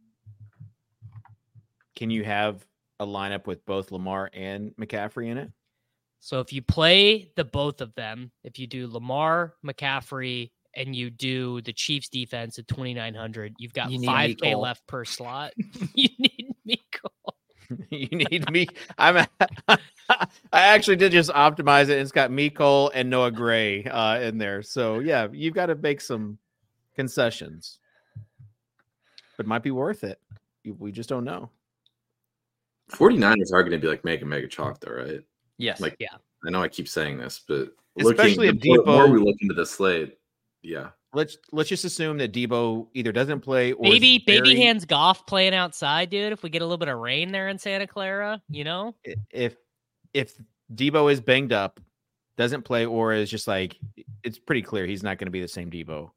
Can you have a lineup with both Lamar and McCaffrey in it? So if you play the both of them, if you do Lamar, McCaffrey, and you do the Chiefs defense at twenty-nine hundred, you've got You need five K Mecole. left per slot. You need Mecole. You need me. I'm. I actually did just optimize it. And it's got Mecole and Noah Gray uh, in there. So yeah, you've got to make some concessions, but it might be worth it. We just don't know. 49ers are going to be like mega mega chalk though, right? Yes. Like, Yeah. I know I keep saying this, but Especially if looking, the more, more Debo- we look into the slate, yeah. Let's let's just assume that Debo either doesn't play or Baby, is baby very- hands Goff playing outside, dude. If we get a little bit of rain there in Santa Clara, you know, If if Debo is banged up, doesn't play, or is just like it's pretty clear he's not going to be the same Debo.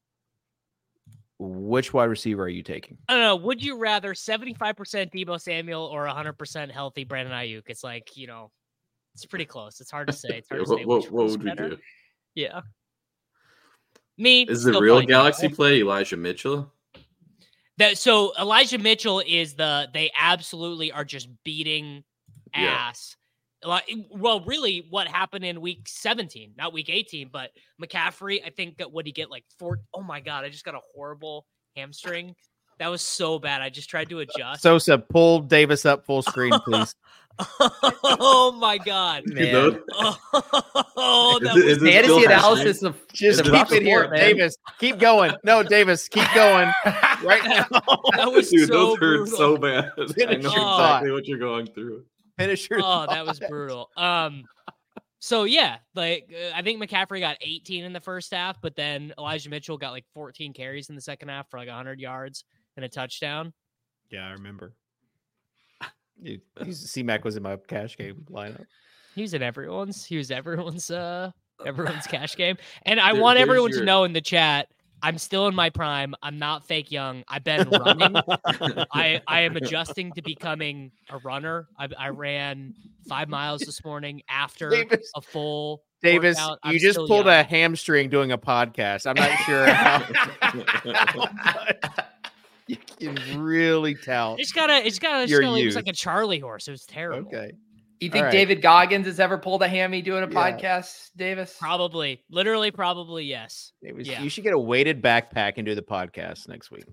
Which wide receiver are you taking? I don't know. Would you rather seventy-five percent Debo Samuel or one hundred percent healthy Brandon Ayuk? It's like, you know, it's pretty close. It's hard to say. It's hard Yeah, to what say. what, which what one's would we better. do? Yeah. Me. Is the still real probably Galaxy Debo. play Elijah Mitchell? That so Elijah Mitchell is the they absolutely are just beating Yeah. ass. Like, well, really, what happened in week seventeen, not week eighteen, but McCaffrey, I think that what he get like four. Oh my god, I just got a horrible hamstring. That was so bad. I just tried to adjust. Sosa, pull Davis up full screen, please. Oh my god, Dude, Man. those- Oh, Is that it- was is it Fantasy still analysis of Just the keep rough it here, sport, man. Davis. Keep going. No, Davis, keep going right now. that was Dude, so those hurt brutal. so bad. I Finish know your thought. exactly what you're going through. Finish your Oh, that was thought. brutal. Um, so yeah, like uh, I think McCaffrey got eighteen in the first half, but then Elijah Mitchell got like fourteen carries in the second half for like one hundred yards and a touchdown. Yeah, I remember. Dude, C-Mac was in my cash game lineup. He was in everyone's. He was everyone's. Uh, everyone's cash game. And I There- want there's everyone to your- know in the chat, I'm still in my prime. I'm not fake young. I've been running. I, I am adjusting to becoming a runner. I, I ran five miles this morning after Davis, a full Davis, workout. you I'm just still pulled young. a hamstring doing a podcast. I'm not sure how, how you can really tell. It's gotta, it's gotta, it's Your gotta it was youth. like a Charlie horse. It was terrible. Okay. You think All right. David Goggins has ever pulled a hammy doing a Yeah. podcast, Davis? Probably, literally, probably yes. Davis, Yeah. You should get a weighted backpack and do the podcast next week.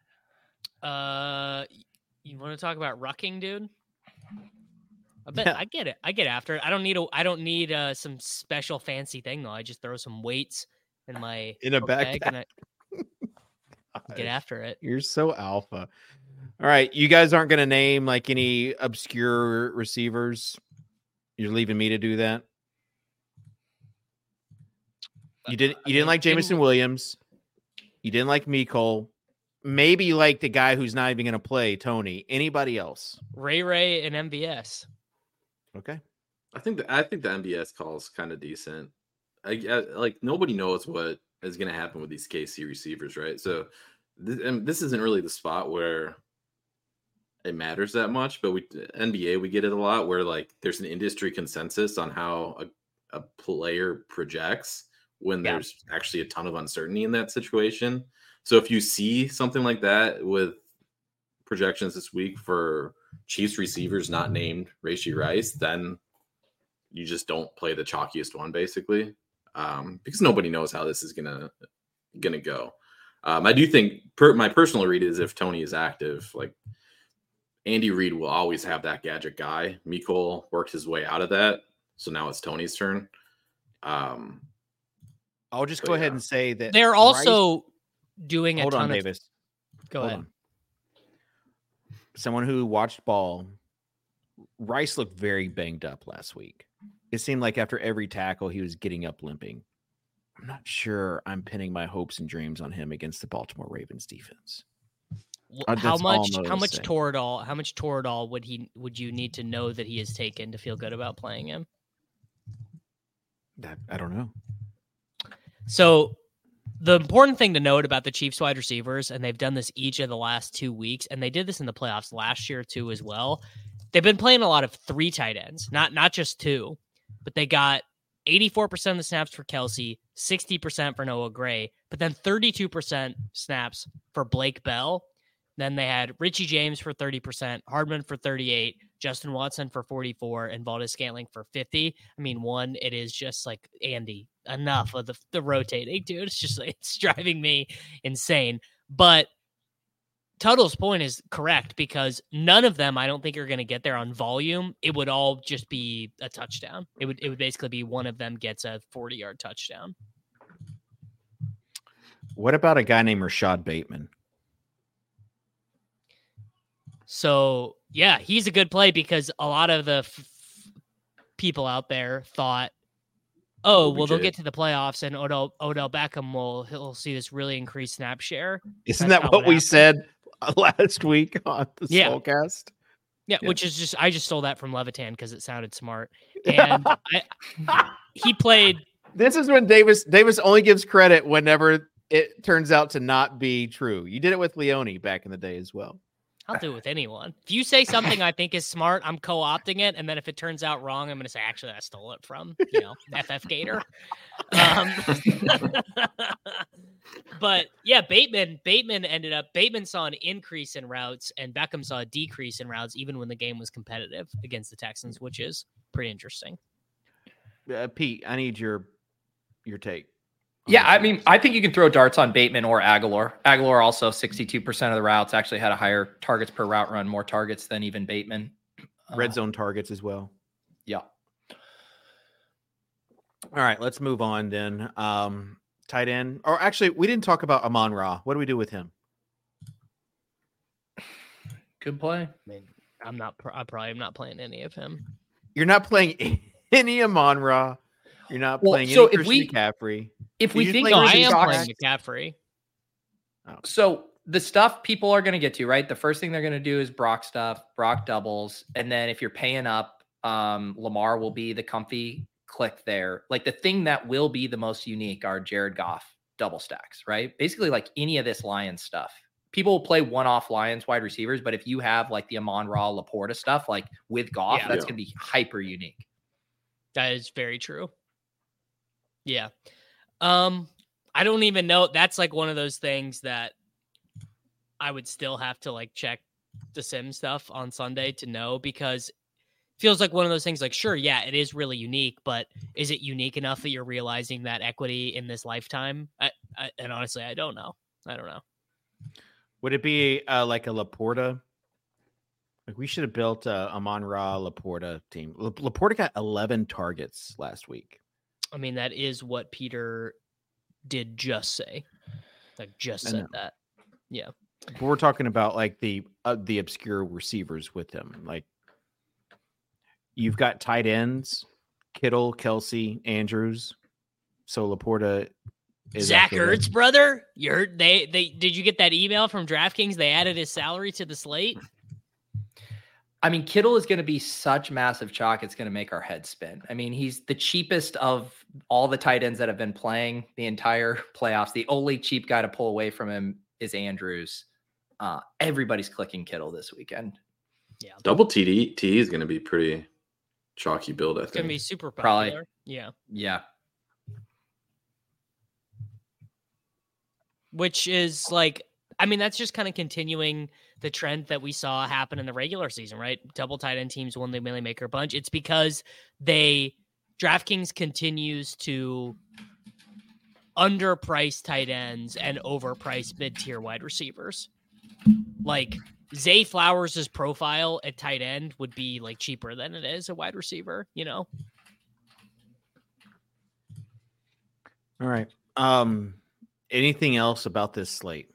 Uh, you want to talk about rucking, dude? I bet Yeah. I get it. I get after it. I don't need a. I don't need uh some special fancy thing though. I just throw some weights in my In a book bag and I get Gosh, after it. You're so alpha. All right. You guys aren't going to name like any obscure receivers. You're leaving me to do that. You didn't. I You didn't mean, like Jameson in- Williams. You didn't like Mecole. Maybe you like the guy who's not even going to play, Tony. Anybody else? Ray Ray and M V S. Okay. I think the, I think the M B S call is kind of decent. I, I like nobody knows what is going to happen with these K C receivers, right? So this, and this isn't really the spot where it matters that much, but we N B A we get it a lot where like there's an industry consensus on how a, a player projects when Yeah. there's actually a ton of uncertainty in that situation. So if you see something like that with projections this week for Chiefs receivers not named Rashee Rice, then you just don't play the chalkiest one basically, um, because nobody knows how this is gonna gonna go. Um, I do think per, my personal read is if Tony is active, like Andy Reid will always have that gadget guy. Mecole worked his way out of that, so now it's Tony's turn. Um, I'll just But go ahead yeah. and say that They're Rice- also doing a Hold ton on, of. Davis. Go Hold ahead. on. Someone who watched ball, Rice looked very banged up last week. it seemed like after every tackle, he was getting up limping. I'm not sure I'm pinning my hopes and dreams on him against the Baltimore Ravens defense. Wh- Uh, How that's all much? I'm How gonna much say. Toradol? How much Toradol would he? Would you need to know that he has taken to feel good about playing him? That, I don't know. So the important thing to note about the Chiefs wide receivers, and they've done this each of the last two weeks, and they did this in the playoffs last year too as well. They've been playing a lot of three tight ends, not not just two, but they got eighty-four percent of the snaps for Kelsey, sixty percent for Noah Gray, but then thirty-two percent snaps for Blake Bell. Then they had Richie James for thirty percent, Hardman for thirty-eight, Justin Watson for forty-four, and Valdez Scantling for fifty. I mean, one, it is just like, Andy, enough of the, the rotating, dude. It's just like, it's driving me insane. But Tuttle's point is correct because none of them, I don't think, are going to get there on volume. It would all just be a touchdown. It would it would basically be one of them gets a forty-yard touchdown. What about a guy named Rashad Bateman? So, yeah, he's a good play because a lot of the f- people out there thought, oh, well, they'll get to the playoffs and Odell, Odell Beckham will he'll see this really increased snap share. Isn't That's that not what what we happened. said last week on the Yeah. Soulcast? Yeah, Yeah. which is just, I just stole that from Levitan because it sounded smart. And I, he played, This is when Davis Davis only gives credit whenever it turns out to not be true. You did it with Leone back in the day as well. I'll do it with anyone. If you say something I think is smart, I'm co-opting it. And then if it turns out wrong, I'm going to say, actually, I stole it from, you know, F F Gator. Um, but yeah, Bateman, Bateman ended up, Bateman saw an increase in routes and Beckham saw a decrease in routes, even when the game was competitive against the Texans, which is pretty interesting. Uh, Pete, I need your your take. on Yeah, this I one. mean, I think you can throw darts on Bateman or Aguilar. Aguilar also sixty-two percent of the routes, actually had a higher targets per route run, more targets than even Bateman. red Uh, zone targets as well. Yeah. All right, let's move on then. Um, tight end, or actually, we didn't talk about Amon Ra. What do we do with him? Good play. I mean, I'm not, pr- I probably am not playing any of him. You're not playing any Amon Ra. You're not Well, playing so any if Christian we- McCaffrey. If Did we you think play No, I Christian am Shocks- playing McCaffrey. So the stuff people are going to get to, right? The first thing they're going to do is Brock stuff, Brock doubles. And then if you're paying up, um, Lamar will be the comfy click there. Like the thing that will be the most unique are Jared Goff double stacks, right? Basically like any of this Lions stuff. People will play one-off Lions wide receivers, but if you have like the Amon Ra, Laporta stuff, like with Goff, Yeah. that's Yeah. going to be hyper unique. That is very true. Yeah. Um, I don't even know. That's like one of those things that I would still have to like check the sim stuff on Sunday to know, because it feels like one of those things like, sure, yeah, it is really unique, but is it unique enough that you're realizing that equity in this lifetime? I, I, and honestly, I don't know. I don't know. Would it be uh, like a Laporta? Like we should have built a Amon Ra Laporta team. La- Laporta got eleven targets last week. I mean, that is what Peter did just say. Like just I said know. that. Yeah. But we're talking about like the uh, the obscure receivers with him. Like you've got tight ends, Kittle, Kelsey, Andrews. So Laporta is Zach up there. Ertz, brother. You heard they they did you get that email from DraftKings? They added his salary to the slate. I mean, Kittle is going to be such massive chalk. It's going to make our head spin. I mean, he's the cheapest of all the tight ends that have been playing the entire playoffs. The only cheap guy to pull away from him is Andrews. Uh, everybody's clicking Kittle this weekend. Yeah, Double T D T is going to be pretty chalky build, I it's gonna think. be super Probably. popular. Yeah, Yeah. which is like, I mean, that's just kind of continuing the trend that we saw happen in the regular season, right? Double tight end teams won the Millie Maker bunch. It's because they DraftKings continues to underprice tight ends and overprice mid-tier wide receivers. Like Zay Flowers' profile at tight end would be like cheaper than it is a wide receiver, you know? All right. Um, anything else about this slate?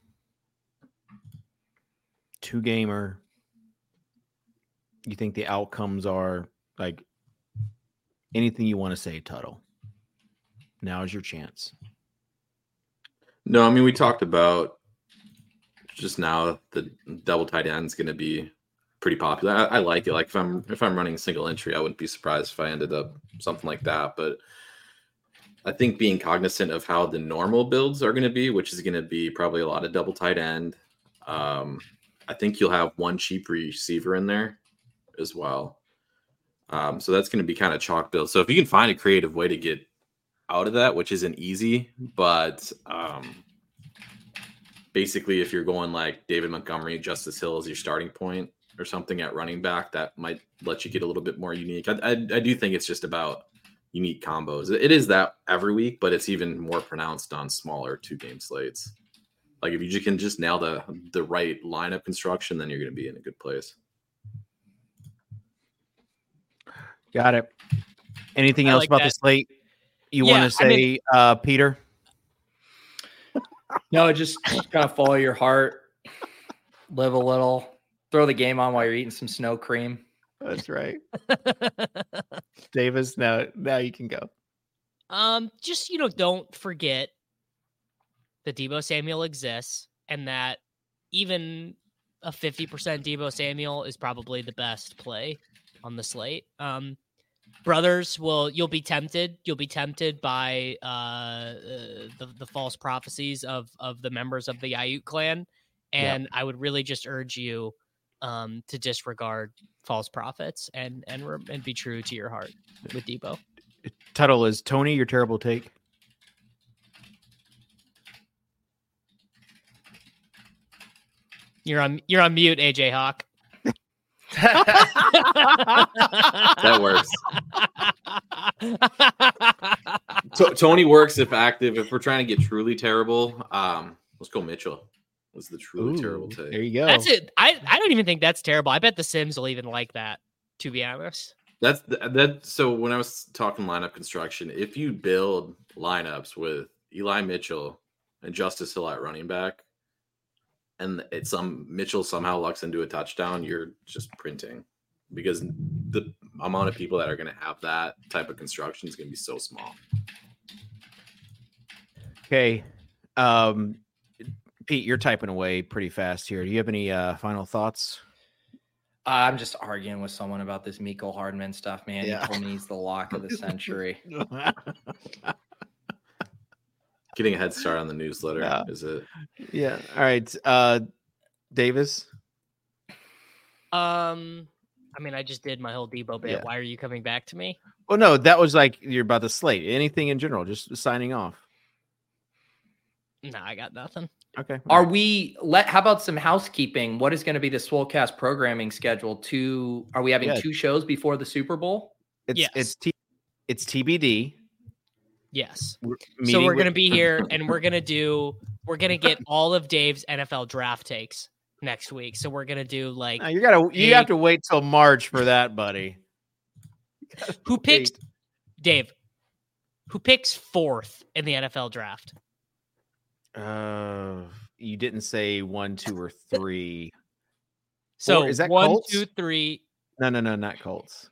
Two gamer. You think the outcomes are like anything you want to say, Tuttle? Now is your chance. No, I mean, we talked about just now the double tight end is going to be pretty popular. I, I like it. Like if I'm if I'm running single entry, I wouldn't be surprised if I ended up something like that. But I think being cognizant of how the normal builds are going to be, which is going to be probably a lot of double tight end. Um, I think you'll have one cheap receiver in there as well. Um, so that's going to be kind of chalk build. So if you can find a creative way to get out of that, which isn't easy, but um, basically if you're going like David Montgomery, Justice Hill as your starting point or something at running back, that might let you get a little bit more unique. I, I, I do think it's just about unique combos. It is that every week, but it's even more pronounced on smaller two game slates. Like if you just can just nail the the right lineup construction, then you're going to be in a good place. Got it. Anything I else like about that. the slate you Yeah, want to I say, mean- uh, Peter? No, just kind of follow your heart, live a little, throw the game on while you're eating some snow cream. That's right. Davis, now now you can go. um, just you know, don't forget that Deebo Samuel exists, and that even a fifty percent Deebo Samuel is probably the best play on the slate. Um, brothers will you'll be tempted. You'll be tempted by uh, uh the the false prophecies of of the members of the Ayuk clan, and I would really just urge you um to disregard false prophets and and re- and be true to your heart with Deebo. Tuttle, is Tony your terrible take? You're on you're on mute, A J Hawk. That works. T- Tony works if active. If we're trying to get truly terrible, um, let's go Mitchell. Was the truly Ooh, terrible take. there you go. That's it. I, I don't even think that's terrible. I bet the Sims will even like that, to be honest. That's that. So when I was talking lineup construction, if you build lineups with Eli Mitchell and Justice Hill at running back, and it's some Mitchell somehow lucks into a touchdown, you're just printing, because the amount of people that are going to have that type of construction is going to be so small. Okay. Um, Pete, you're typing away pretty fast here. Do you have any uh, final thoughts? I'm just arguing with someone about this Miko Hardman stuff, man. Yeah. He told me he's the lock of the century. Getting a head start on the newsletter Yeah. is it? Yeah. All right. Uh, Davis. Um, I mean, I just did my whole Debo bit. Yeah. Why are you coming back to me? Well, no, that was like you're about the slate. Anything in general, just signing off. No, I got nothing. Okay. Are we let how about some housekeeping? What is going to be the Swolecast programming schedule? Two are we having Yeah. two shows before the Super Bowl? It's Yes. it's T, it's T B D. Yes. We're So meeting we're with- gonna be here, and we're gonna do. We're gonna get all of Dave's N F L draft takes next week. So we're gonna do like No, you gotta you Hey. have to wait till March for that, buddy. who picks Wait. Dave? Who picks fourth in the N F L draft? Uh, you didn't say one, two, or three. So Four- is that one, Colts? two, three. No, no, no, not Colts.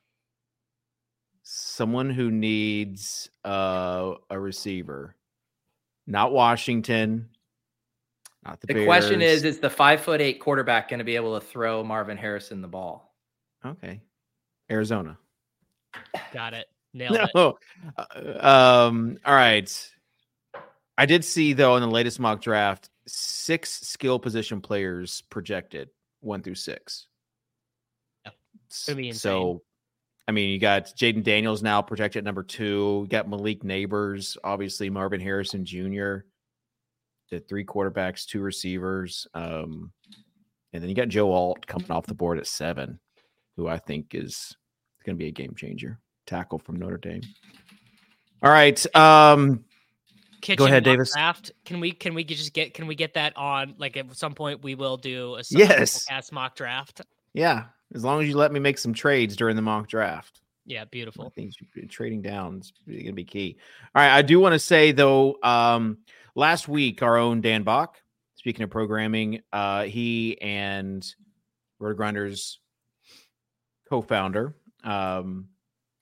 Someone who needs uh, a receiver, not Washington, not the, The question Bears. is: Is the five foot eight quarterback going to be able to throw Marvin Harrison the ball? okay, Arizona. Got it. Nailed it. No. Uh, um. All right. I did see though in the latest mock draft, six skill position players projected, one through six. Yeah, gonna be insane. So, I mean, you got Jaden Daniels now projected at number two. You got Malik Neighbors, obviously Marvin Harrison Junior The three quarterbacks, two receivers, um, and then you got Joe Alt coming off the board at seven, who I think is going to be a game changer. Tackle from Notre Dame. All right. Um, Kitchen ahead, mock Davis. Draft. Can we can we just get can we get that on? Like at some point we will do a Yes. cast mock draft. yeah, as long as you let me make some trades during the mock draft. Yeah, I beautiful. think trading down is going to be key. All right. I do want to say, though, um, last week, our own Dan Bach, speaking of programming, uh, he and RotoGrinders co-founder um,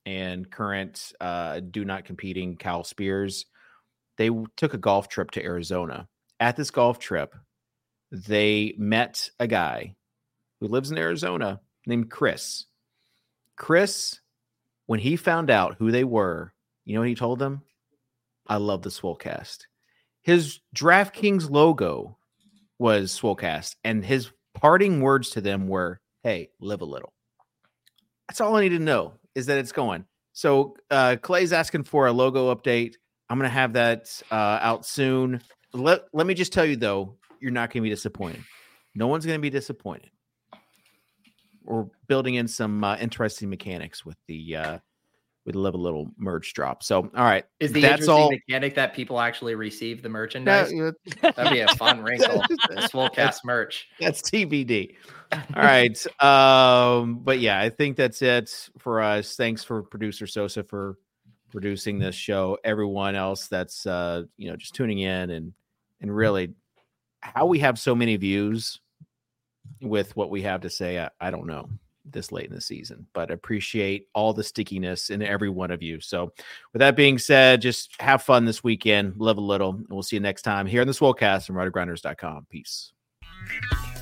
and current uh, do not competing Cal Spears, they w- took a golf trip to Arizona. At this golf trip, they met a guy who lives in Arizona named Chris. Chris, when he found out who they were, you know what he told them? I love the Swolecast. His DraftKings logo was Swolecast, and his parting words to them were, hey, live a little. That's all I need to know is that it's going. So uh, Clay's asking for a logo update. I'm going to have that uh, out soon. Let, let me just tell you, though, you're not going to be disappointed. No one's going to be disappointed. We're building in some uh, interesting mechanics with the uh, with Live a Little merch drop. So, all right. Is the that's interesting all. mechanic that people actually receive the merchandise? That- That'd be a fun wrinkle. The Swolecast merch. That's T B D. All right. Um, but yeah, I think that's it for us. Thanks for producer Sosa for producing this show. Everyone else that's uh, you know, just tuning in and and really how we have so many views with what we have to say. I, I don't know this late in the season, but appreciate all the stickiness in every one of you. So with that being said, just have fun this weekend, live a little, and we'll see you next time here on the Swolecast from roto grinders dot com. Peace.